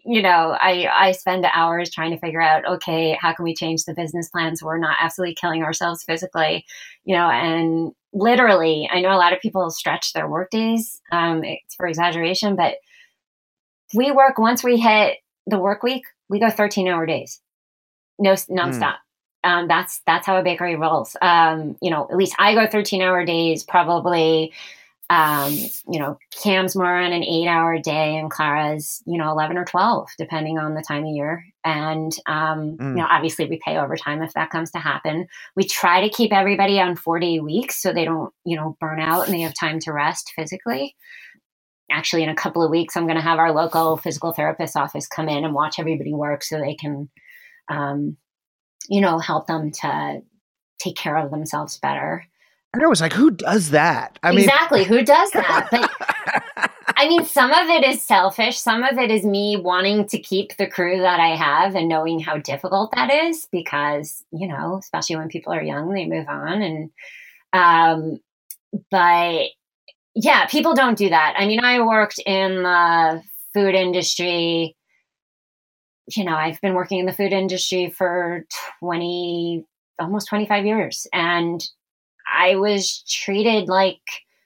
I spend hours trying to figure out, okay, how can we change the business plan so we're not absolutely killing ourselves physically, and literally, I know a lot of people stretch their work days. It's for exaggeration, but once we hit the work week, we go 13-hour days, nonstop. That's how a bakery rolls. At least I go 13-hour days, probably. Cam's more on an 8-hour day and Clara's, 11 or 12, depending on the time of year. And, obviously we pay overtime if that comes to happen. We try to keep everybody on 4-day weeks so they don't, burn out and they have time to rest physically. Actually, in a couple of weeks, I'm going to have our local physical therapist office come in and watch everybody work so they can, help them to take care of themselves better. I was like, who does that? Exactly. Who does that? But some of it is selfish. Some of it is me wanting to keep the crew that I have and knowing how difficult that is because, especially when people are young, they move on. But yeah, people don't do that. I worked in the food industry. I've been working in the food industry for almost 25 years. And I was treated like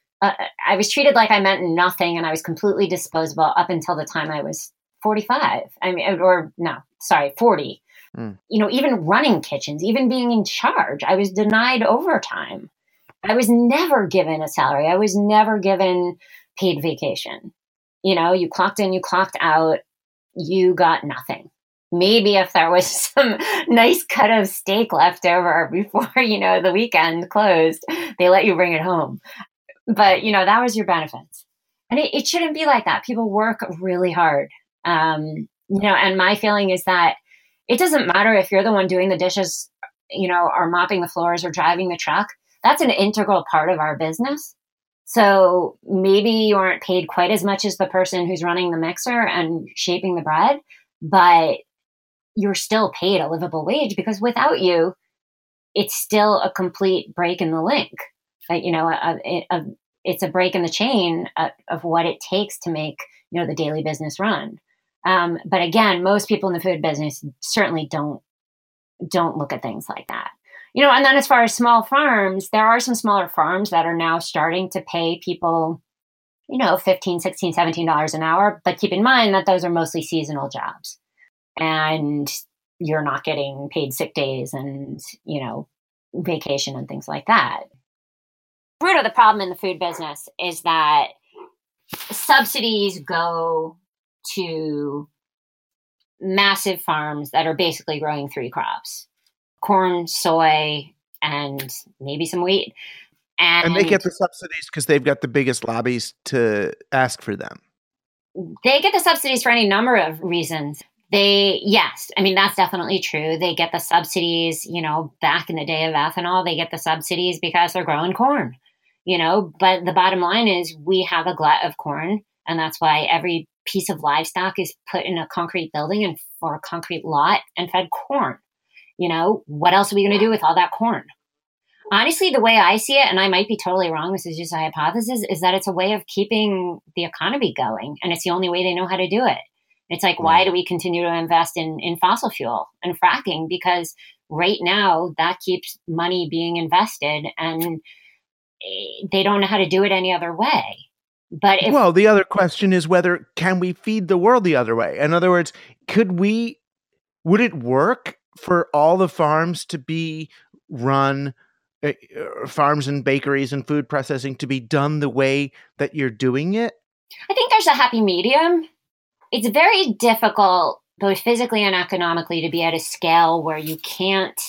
I meant nothing and I was completely disposable up until the time I was 45. 40. Even running kitchens, even being in charge, I was denied overtime. I was never given a salary. I was never given paid vacation. You clocked in, you clocked out, you got nothing. Maybe if there was some nice cut of steak left over before, the weekend closed, they let you bring it home. But, that was your benefits. And it shouldn't be like that. People work really hard. And my feeling is that it doesn't matter if you're the one doing the dishes, or mopping the floors or driving the truck. That's an integral part of our business. So maybe you aren't paid quite as much as the person who's running the mixer and shaping the bread, but you're still paid a livable wage because without you, it's still a complete break in the link. It's a break in the chain of what it takes to make, the daily business run. But again, most people in the food business certainly don't look at things like that. And then as far as small farms, there are some smaller farms that are now starting to pay people, $15, $16, $17 an hour. But keep in mind that those are mostly seasonal jobs. And you're not getting paid sick days and, vacation and things like that. The root of the problem in the food business is that subsidies go to massive farms that are basically growing 3 crops: corn, soy, and maybe some wheat. And they get the subsidies because they've got the biggest lobbies to ask for them. They get the subsidies for any number of reasons. That's definitely true. They get the subsidies, back in the day of ethanol, they get the subsidies because they're growing corn, but the bottom line is we have a glut of corn. And that's why every piece of livestock is put in a concrete building and for a concrete lot and fed corn. What else are we going to do with all that corn? Honestly, the way I see it, and I might be totally wrong, this is just a hypothesis, is that it's a way of keeping the economy going. And it's the only way they know how to do it. It's like, why do we continue to invest in fossil fuel and fracking? Because right now that keeps money being invested and they don't know how to do it any other way. But the other question is can we feed the world the other way? In other words, would it work for all the farms to be run, farms and bakeries and food processing to be done the way that you're doing it? I think there's a happy medium. It's very difficult, both physically and economically, to be at a scale where you can't,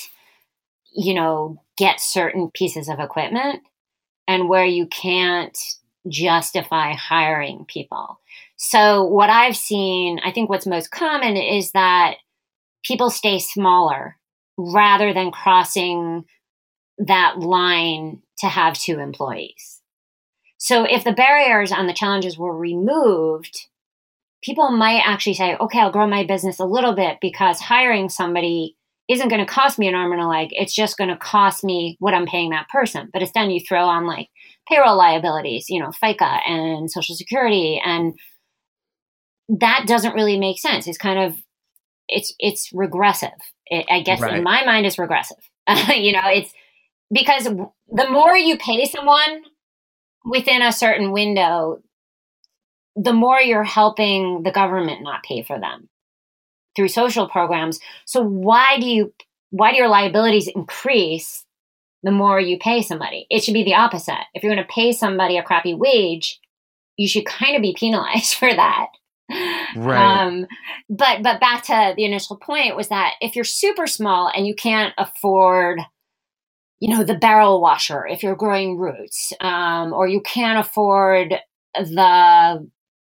get certain pieces of equipment and where you can't justify hiring people. So what I've seen, I think what's most common is that people stay smaller rather than crossing that line to have 2 employees. So if the barriers and the challenges were removed, people might actually say, okay, I'll grow my business a little bit because hiring somebody isn't going to cost me an arm and a leg. It's just going to cost me what I'm paying that person. But it's then you throw on like payroll liabilities, FICA and Social Security. And that doesn't really make sense. It's kind of, it's regressive. I guess in my mind, it's regressive. It's because the more you pay someone within a certain window, the more you're helping the government not pay for them through social programs. So why do your liabilities increase the more you pay somebody? It should be the opposite. If you're going to pay somebody a crappy wage, you should kind of be penalized for that. Right. But back to the initial point was that if you're super small and you can't afford, the barrel washer, if you're growing roots, or you can't afford the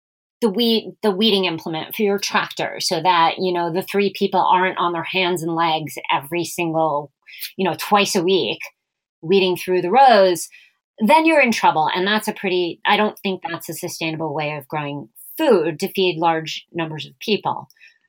weeding implement for your tractor so that, the 3 people aren't on their hands and legs every single, twice a week weeding through the rows, then you're in trouble. And I don't think that's a sustainable way of growing food to feed large numbers of people.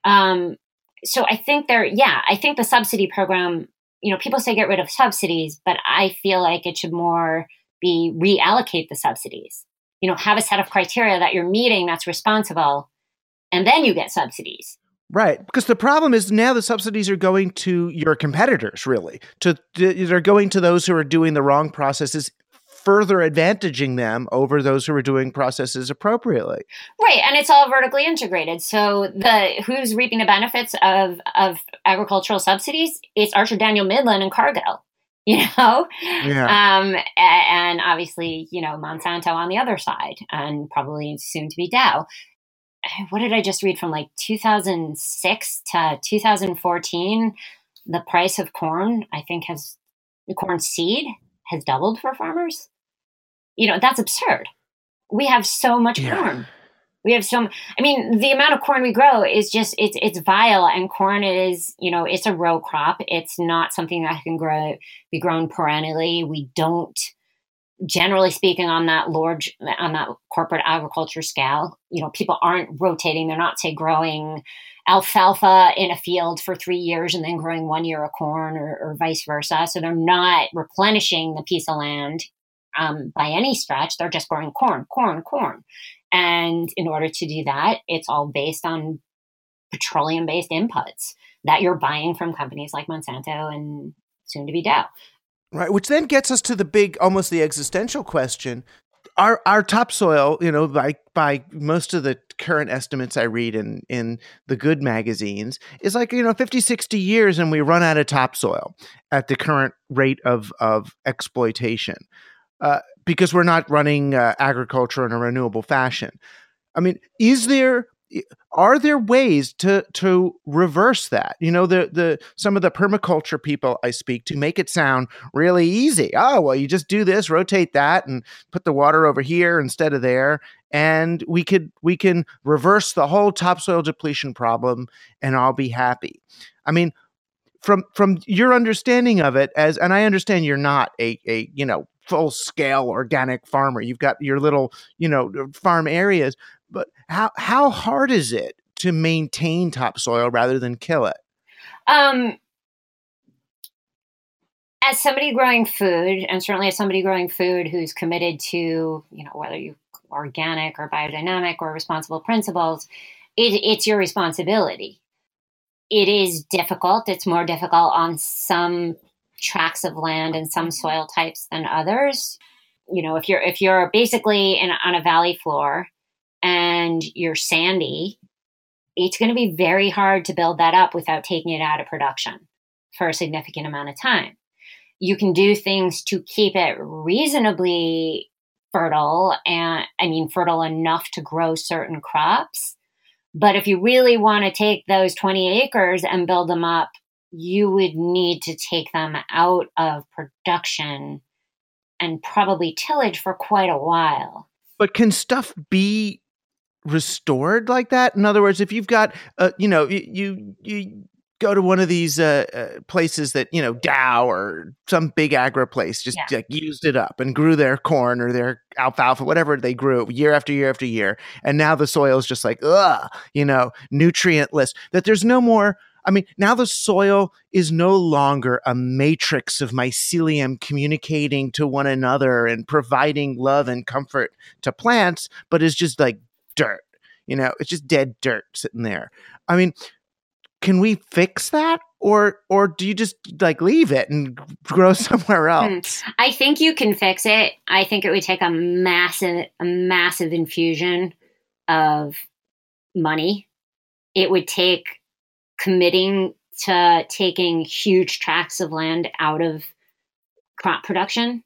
So I think I think the subsidy program, people say get rid of subsidies, but I feel like it should more be reallocate the subsidies. Have a set of criteria that you're meeting that's responsible, and then you get subsidies. Right. Because the problem is now the subsidies are going to your competitors, really. They're going to those who are doing the wrong processes, further advantaging them over those who are doing processes appropriately. Right. And it's all vertically integrated. So who's reaping the benefits of agricultural subsidies? It's Archer Daniel Midland and Cargill. Yeah. And obviously, Monsanto on the other side, and probably soon to be Dow. What did I just read from 2006 to 2014? The price of corn, I think, corn seed has doubled for farmers. That's absurd. We have so much corn. We have the amount of corn we grow is just, it's vile, and corn is, it's a row crop. It's not something that can be grown perennially. We don't, generally speaking, on that corporate agriculture scale, people aren't rotating. They're not, say, growing alfalfa in a field for 3 years and then growing 1 year of corn or vice versa. So they're not replenishing the piece of land by any stretch. They're just growing corn. And in order to do that, it's all based on petroleum-based inputs that you're buying from companies like Monsanto and soon to be Dow. Right, which then gets us to the big, almost the existential question. Our topsoil, by most of the current estimates I read in the good magazines, is 50, 60 years and we run out of topsoil at the current rate of exploitation. Because we're not running agriculture in a renewable fashion. I mean, are there ways to reverse that? Some of the permaculture people I speak to make it sound really easy. Oh, well, you just do this, rotate that, and put the water over here instead of there, and we can reverse the whole topsoil depletion problem, and I'll be happy. I mean, from your understanding of it, and I understand you're not a full-scale organic farmer. You've got your little, farm areas. But how hard is it to maintain topsoil rather than kill it? As somebody growing food, and certainly as somebody growing food who's committed to, whether you organic or biodynamic or responsible principles, it's your responsibility. It is difficult. It's more difficult on some tracts of land and some soil types than others. If you're basically on a valley floor and you're sandy, it's going to be very hard to build that up without taking it out of production for a significant amount of time. You can do things to keep it reasonably fertile, fertile enough to grow certain crops. But if you really want to take those 20 acres and build them up, you would need to take them out of production and probably tillage for quite a while. But can stuff be restored like that? In other words, if you've got, you go to one of these places that, Dow or some big agro place just used it up and grew their corn or their alfalfa, whatever they grew year after year after year. And now the soil is just nutrientless, that there's no more. Now the soil is no longer a matrix of mycelium communicating to one another and providing love and comfort to plants, but is just like dirt. It's just dead dirt sitting there. I mean, can we fix that? Or do you just like leave it and grow somewhere else? I think you can fix it. I think it would take a massive infusion of money. It would take committing to taking huge tracts of land out of crop production.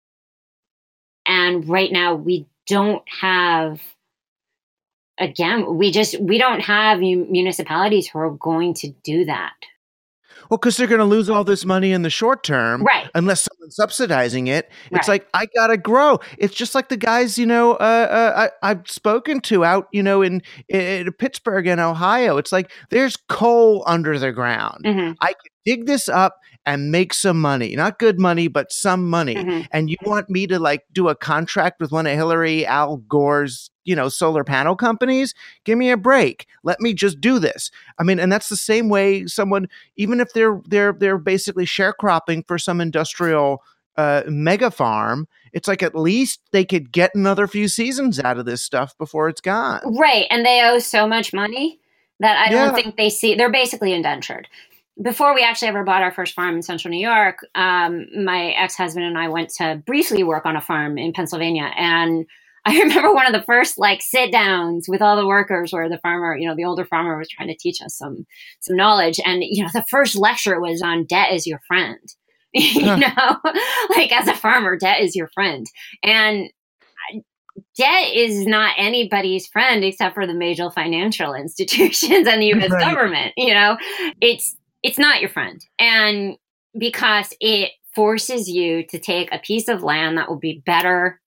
And right now we don't have, again, we don't have municipalities who are going to do that. Well, because they're going to lose all this money in the short term, right? Unless someone's subsidizing it. It's like, I got to grow. It's just like the guys, I've spoken to out, in Pittsburgh and Ohio. It's like, there's coal under the ground. Mm-hmm. I could dig this up and make some money, not good money, but some money. Mm-hmm. And you want me to like do a contract with one of Hillary, Al Gore's, solar panel companies? Give me a break. Let me just do this. I mean, and that's the same way someone, even if they're basically sharecropping for some industrial mega farm, it's like at least they could get another few seasons out of this stuff before it's gone. Right. And they owe so much money that I don't think they're basically indentured. Before we actually ever bought our first farm in central New York, my ex-husband and I went to briefly work on a farm in Pennsylvania. And I remember one of the first sit downs with all the workers where the farmer, the older farmer was trying to teach us some knowledge. And, the first lecture was on debt is your friend, as a farmer, debt is your friend. And debt is not anybody's friend except for the major financial institutions and the U.S. government. It's not your friend. And because it forces you to take a piece of land that will be better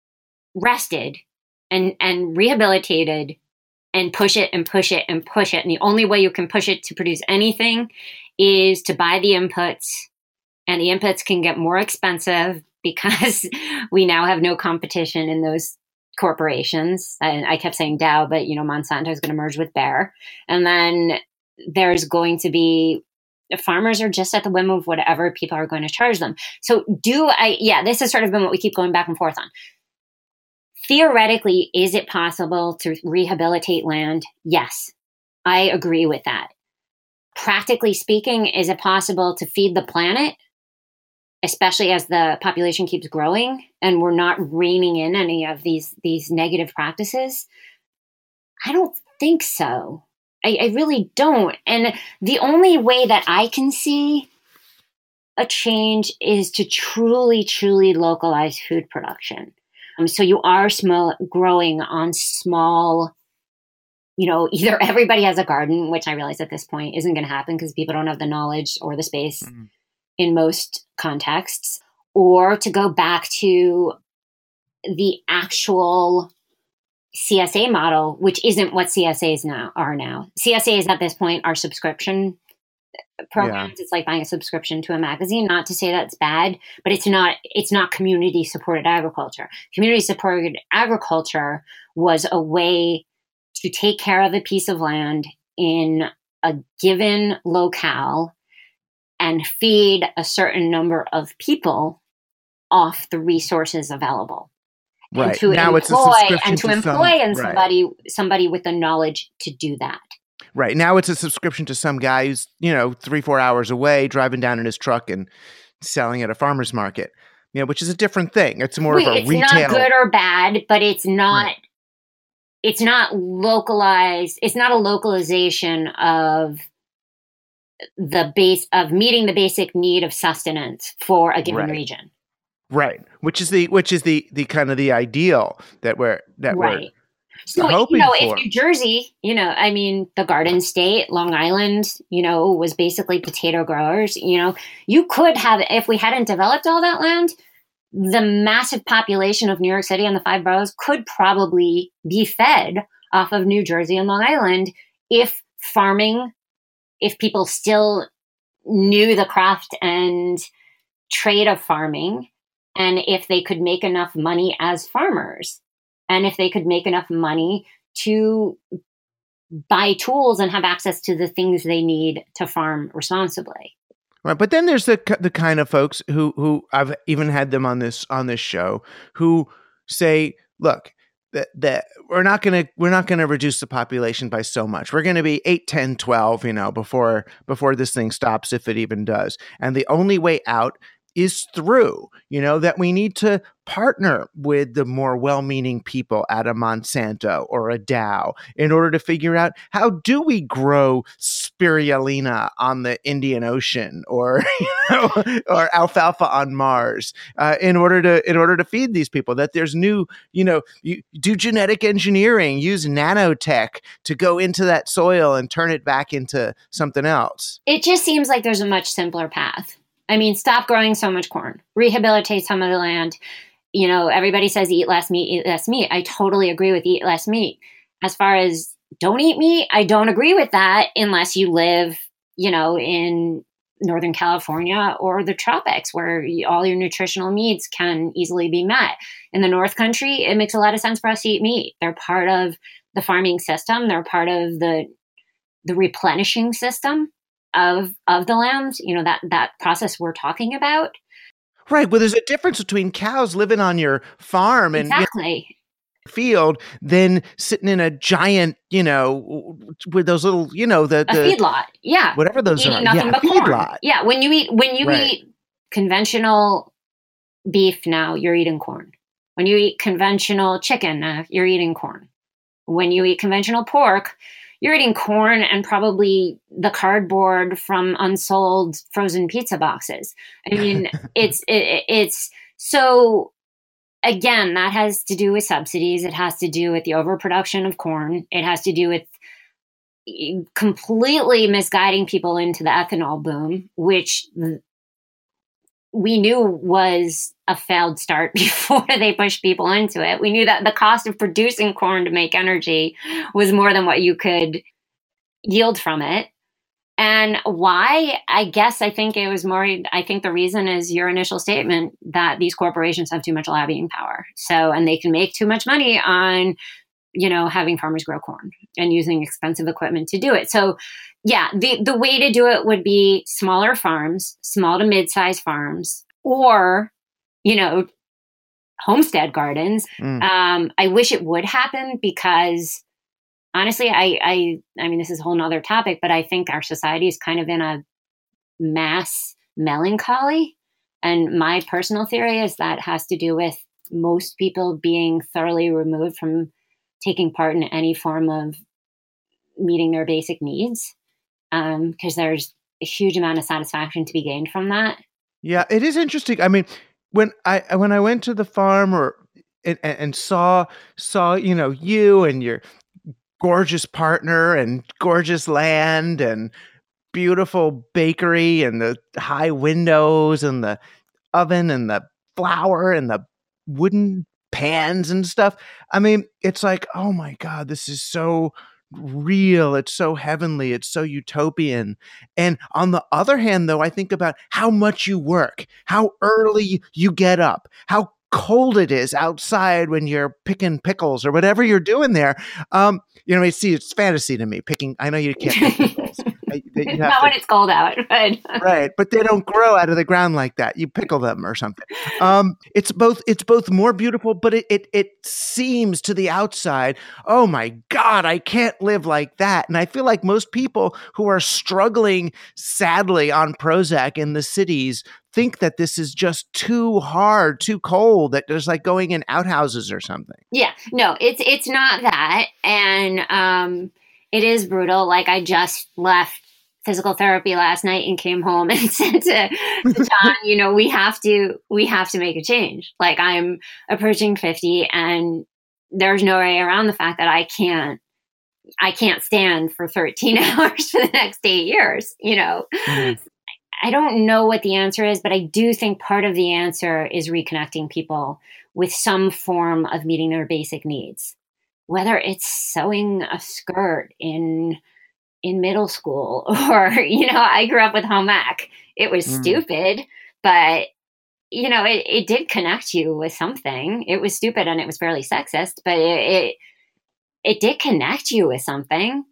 rested and rehabilitated and push it and push it and push it. And the only way you can push it to produce anything is to buy the inputs. And the inputs can get more expensive because we now have no competition in those corporations. And I kept saying Dow, but Monsanto is going to merge with Bayer. And then there's going to be, farmers are just at the whim of whatever people are going to charge them. So this has sort of been what we keep going back and forth on. Theoretically, is it possible to rehabilitate land? Yes, I agree with that. Practically speaking, is it possible to feed the planet, especially as the population keeps growing and we're not reining in any of these negative practices? I don't think so. I really don't. And the only way that I can see a change is to truly, truly localize food production. So you are growing on small, either everybody has a garden, which I realize at this point isn't going to happen because people don't have the knowledge or the space in most contexts, or to go back to the actual CSA model, which isn't what CSAs are now. CSAs at this point are subscription programs. It's like buying a subscription to a magazine. Not to say that's bad, but it's not community supported agriculture. Community supported agriculture was a way to take care of a piece of land in a given locale and feed a certain number of people off the resources available. Right. And to now employ somebody with the knowledge to do that. Right. Now it's a subscription to some guy who's, 3-4 hours away, driving down in his truck and selling at a farmer's market, which is a different thing. It's more of a retail. It's not good or bad, but it's not, it's not localized. It's not a localization of meeting the basic need of sustenance for a given region. Right. Which is the kind of the ideal that we're So, hoping for. If New Jersey, the Garden State, Long Island, was basically potato growers, you could have, if we hadn't developed all that land, the massive population of New York City and the 5 boroughs could probably be fed off of New Jersey and Long Island if people still knew the craft and trade of farming, and if they could make enough money as farmers. And if they could make enough money to buy tools and have access to the things they need to farm responsibly. Right, but then there's the kind of folks who I've even had them on this show who say, look, that we're not going to reduce the population by so much. We're going to be 8, 10, 12, before this thing stops, if it even does. And the only way out is through, that we need to partner with the more well-meaning people at a Monsanto or a Dow in order to figure out how do we grow spirulina on the Indian Ocean or or alfalfa on Mars in order to feed these people. That there's new, you do genetic engineering, use nanotech to go into that soil and turn it back into something else. It just seems like there's a much simpler path. I mean, stop growing so much corn, rehabilitate some of the land. Everybody says eat less meat, I totally agree with eat less meat. As far as don't eat meat, I don't agree with that unless you live, in Northern California or the tropics where all your nutritional needs can easily be met. In the North Country, it makes a lot of sense for us to eat meat. They're part of the farming system. They're part of the replenishing system of the land, that process we're talking about. Right. Well, there's a difference between cows living on your farm and exactly. Field than sitting in a giant, with those little, the feedlot. Yeah. Whatever those eating are. Nothing but corn. Feedlot. Yeah. When you eat conventional beef now, you're eating corn. When you eat conventional chicken, you're eating corn. When you eat conventional pork, you're eating corn and probably the cardboard from unsold frozen pizza boxes. I mean, it's so, again, that has to do with subsidies. It has to do with the overproduction of corn. It has to do with completely misguiding people into the ethanol boom, which we knew was a failed start before they pushed people into it. We knew that the cost of producing corn to make energy was more than what you could yield from it. And why? I think the reason is your initial statement that these corporations have too much lobbying power. And they can make too much money on, having farmers grow corn and using expensive equipment to do it. So yeah, the way to do it would be smaller farms, small to mid-sized farms, or, homestead gardens. I wish it would happen because honestly, I mean, this is a whole nother topic, but I think our society is kind of in a mass melancholy. And my personal theory is that has to do with most people being thoroughly removed from taking part in any form of meeting their basic needs. Because there's a huge amount of satisfaction to be gained from that. Yeah, it is interesting. I mean, when I went to the farm and saw you and your gorgeous partner and gorgeous land and beautiful bakery and the high windows and the oven and the flour and the wooden pans and stuff. I mean, it's like, oh my God, this is so real. It's so heavenly. It's so utopian. And on the other hand, though, I think about how much you work, how early you get up, how cold it is outside when you're picking pickles or whatever you're doing there. It's fantasy to me picking. I know you can't pick pickles. Not when it's cold out, but right. But they don't grow out of the ground like that. You pickle them or something. It's both more beautiful, but it seems to the outside, oh my God, I can't live like that. And I feel like most people who are struggling sadly on Prozac in the cities think that this is just too hard, too cold, that there's like going in outhouses or something. Yeah, no, it's not that. And it is brutal. Like I just left physical therapy last night and came home and said to John, we have to make a change. Like I'm approaching 50 and there's no way around the fact that I can't stand for 13 hours for the next 8 years, Mm-hmm. I don't know what the answer is, but I do think part of the answer is reconnecting people with some form of meeting their basic needs, whether it's sewing a skirt in middle school or, I grew up with home ec. It was stupid, but, it did connect you with something. It was stupid and it was fairly sexist, but it did connect you with something.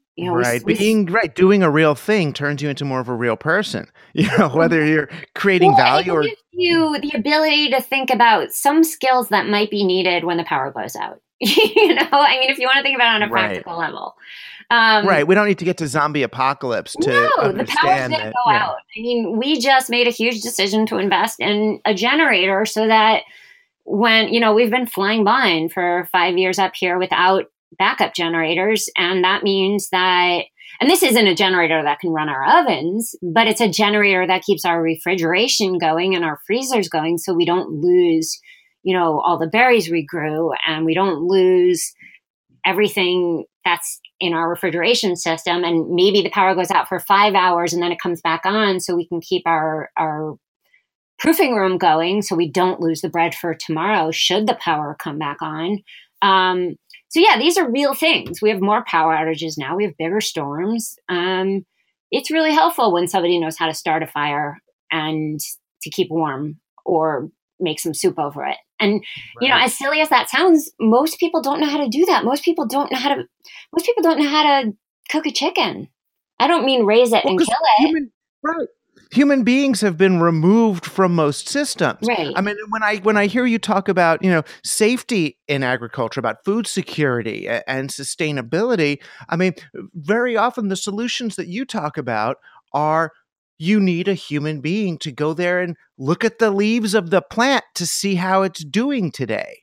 Doing a real thing turns you into more of a real person, whether you're creating value or gives you the ability to think about some skills that might be needed when the power goes out. If you want to think about it on a practical level. Right. We don't need to get to zombie apocalypse to the power's going to go out. We just made a huge decision to invest in a generator so that when, we've been flying blind for 5 years up here without backup generators. And that means that, and this isn't a generator that can run our ovens, but it's a generator that keeps our refrigeration going and our freezers going so we don't lose, all the berries we grew, and we don't lose everything that's in our refrigeration system. And maybe the power goes out for 5 hours and then it comes back on so we can keep our proofing room going so we don't lose the bread for tomorrow should the power come back on. These are real things. We have more power outages now. We have bigger storms. It's really helpful when somebody knows how to start a fire and to keep warm or make some soup over it. And, as silly as that sounds, most people don't know how to do that. Most people don't know how to cook a chicken. I don't mean raise it and kill it. Human beings have been removed from most systems. Right. When I hear you talk about, safety in agriculture, about food security and sustainability, very often the solutions that you talk about are you need a human being to go there and look at the leaves of the plant to see how it's doing today.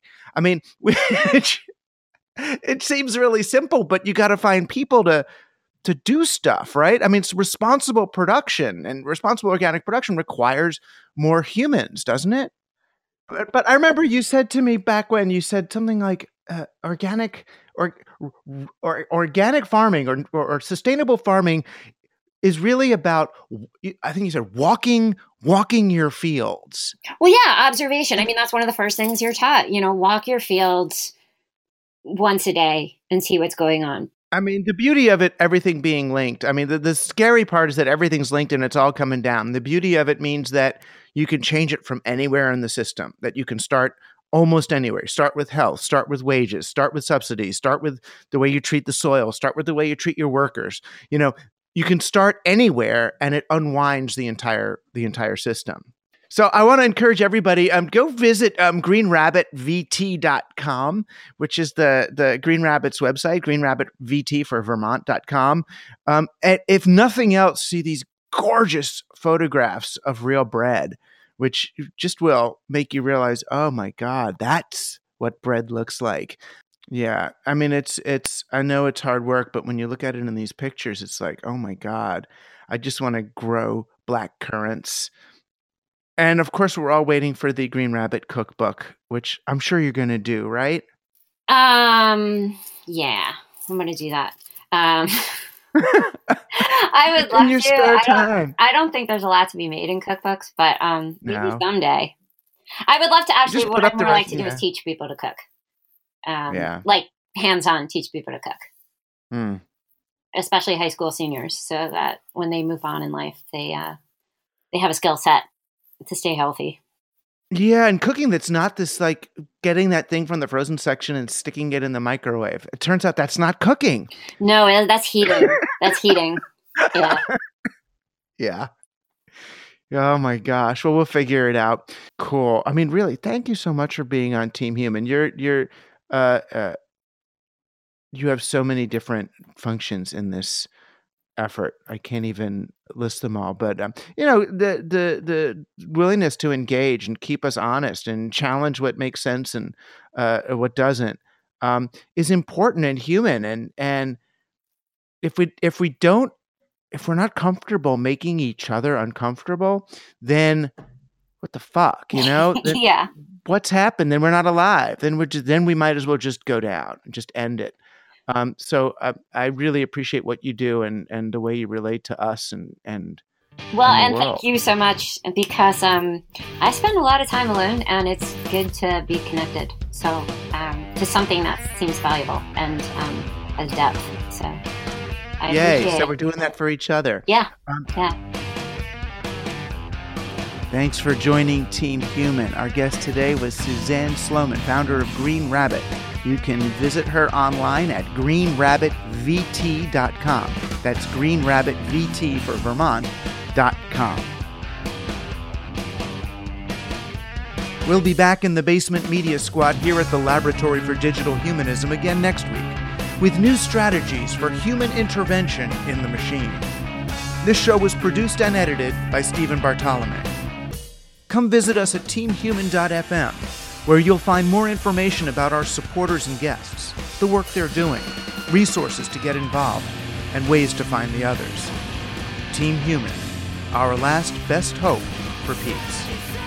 It seems really simple, but you got to find people to do stuff, right? It's responsible production, and responsible organic production requires more humans, doesn't it? But I remember you said to me back when you said something like organic or organic farming or sustainable farming is really about, I think you said, walking your fields. Well, yeah, observation. That's one of the first things you're taught, walk your fields once a day and see what's going on. The beauty of it, everything being linked. The scary part is that everything's linked and it's all coming down. The beauty of it means that you can change it from anywhere in the system, that you can start almost anywhere. Start with health, start with wages, start with subsidies, start with the way you treat the soil, start with the way you treat your workers. You can start anywhere and it unwinds the entire system. So I want to encourage everybody, go visit greenrabbitvt.com, which is the Green Rabbit's website, greenrabbitvt for Vermont.com. And if nothing else, see these gorgeous photographs of real bread, which just will make you realize, oh my God, that's what bread looks like. Yeah. It's I know it's hard work, but when you look at it in these pictures, it's like, oh my God, I just want to grow black currants. And of course, we're all waiting for the Green Rabbit cookbook, which I'm sure you're going to do, right? Yeah, I'm going to do that. I would love in your spare time. I don't think there's a lot to be made in cookbooks, but maybe someday. I would love to actually. What I'd more like to do is teach people to cook. Like hands-on teach people to cook, especially high school seniors, so that when they move on in life, they have a skill set to stay healthy. Yeah, and cooking that's not this like getting that thing from the frozen section and sticking it in the microwave. It turns out that's not cooking. No, that's heating. That's heating. Yeah. Yeah. Oh my gosh. Well, we'll figure it out. Cool. Really, thank you so much for being on Team Human. You have so many different functions in this effort. I can't even list them all, but the willingness to engage and keep us honest and challenge what makes sense and what doesn't is important and human. And if we're not comfortable making each other uncomfortable, then what the fuck, Then, yeah. What's happened? Then we're not alive. Then we might as well just go down and just end it. So I really appreciate what you do and the way you relate to us and thank you so much, because I spend a lot of time alone, and it's good to be connected. So to something that seems valuable and has depth. So I appreciate it. So we're doing that for each other. Yeah. Thanks for joining Team Human. Our guest today was Suzanne Sloman, founder of Green Rabbit. You can visit her online at greenrabbitvt.com. That's greenrabbitvt for Vermont.com. We'll be back in the Basement Media Squad here at the Laboratory for Digital Humanism again next week with new strategies for human intervention in the machine. This show was produced and edited by Stephen Bartolome. Come visit us at teamhuman.fm, where you'll find more information about our supporters and guests, the work they're doing, resources to get involved, and ways to find the others. Team Human, our last best hope for peace.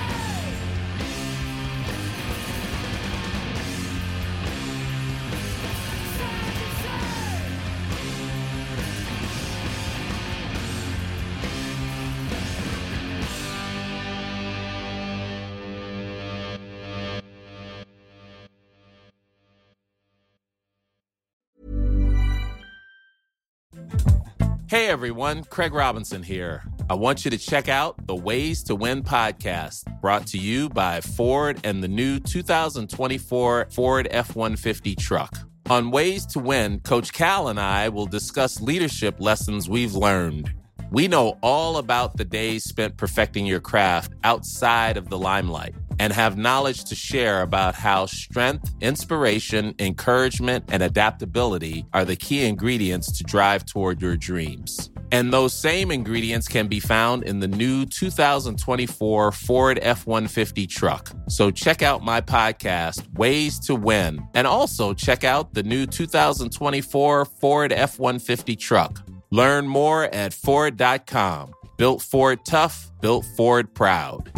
Hey everyone, Craig Robinson here. I want you to check out the Ways to Win podcast, brought to you by Ford and the new 2024 Ford F-150 truck. On Ways to Win, Coach Cal and I will discuss leadership lessons we've learned. We know all about the days spent perfecting your craft outside of the limelight and have knowledge to share about how strength, inspiration, encouragement, and adaptability are the key ingredients to drive toward your dreams. And those same ingredients can be found in the new 2024 Ford F-150 truck. So check out my podcast, Ways to Win, and also check out the new 2024 Ford F-150 truck. Learn more at Ford.com. Built Ford tough, built Ford proud.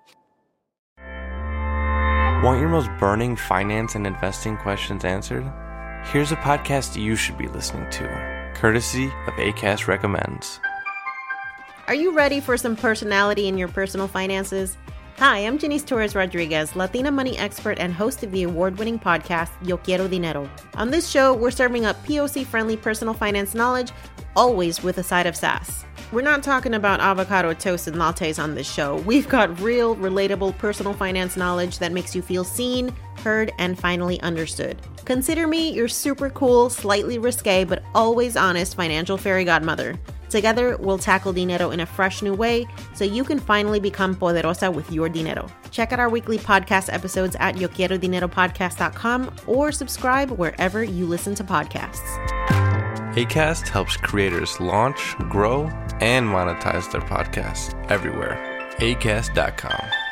Want your most burning finance and investing questions answered? Here's a podcast you should be listening to, courtesy of Acast Recommends. Are you ready for some personality in your personal finances? Hi, I'm Janice Torres Rodriguez, Latina money expert and host of the award-winning podcast, Yo Quiero Dinero. On this show, we're serving up POC-friendly personal finance knowledge, always with a side of sass. We're not talking about avocado toast and lattes on this show. We've got real, relatable personal finance knowledge that makes you feel seen, heard, and finally understood. Consider me your super cool, slightly risque, but always honest financial fairy godmother. Together, we'll tackle dinero in a fresh new way so you can finally become poderosa with your dinero. Check out our weekly podcast episodes at YoQuieroDineroPodcast.com or subscribe wherever you listen to podcasts. Acast helps creators launch, grow, and monetize their podcasts everywhere. Acast.com.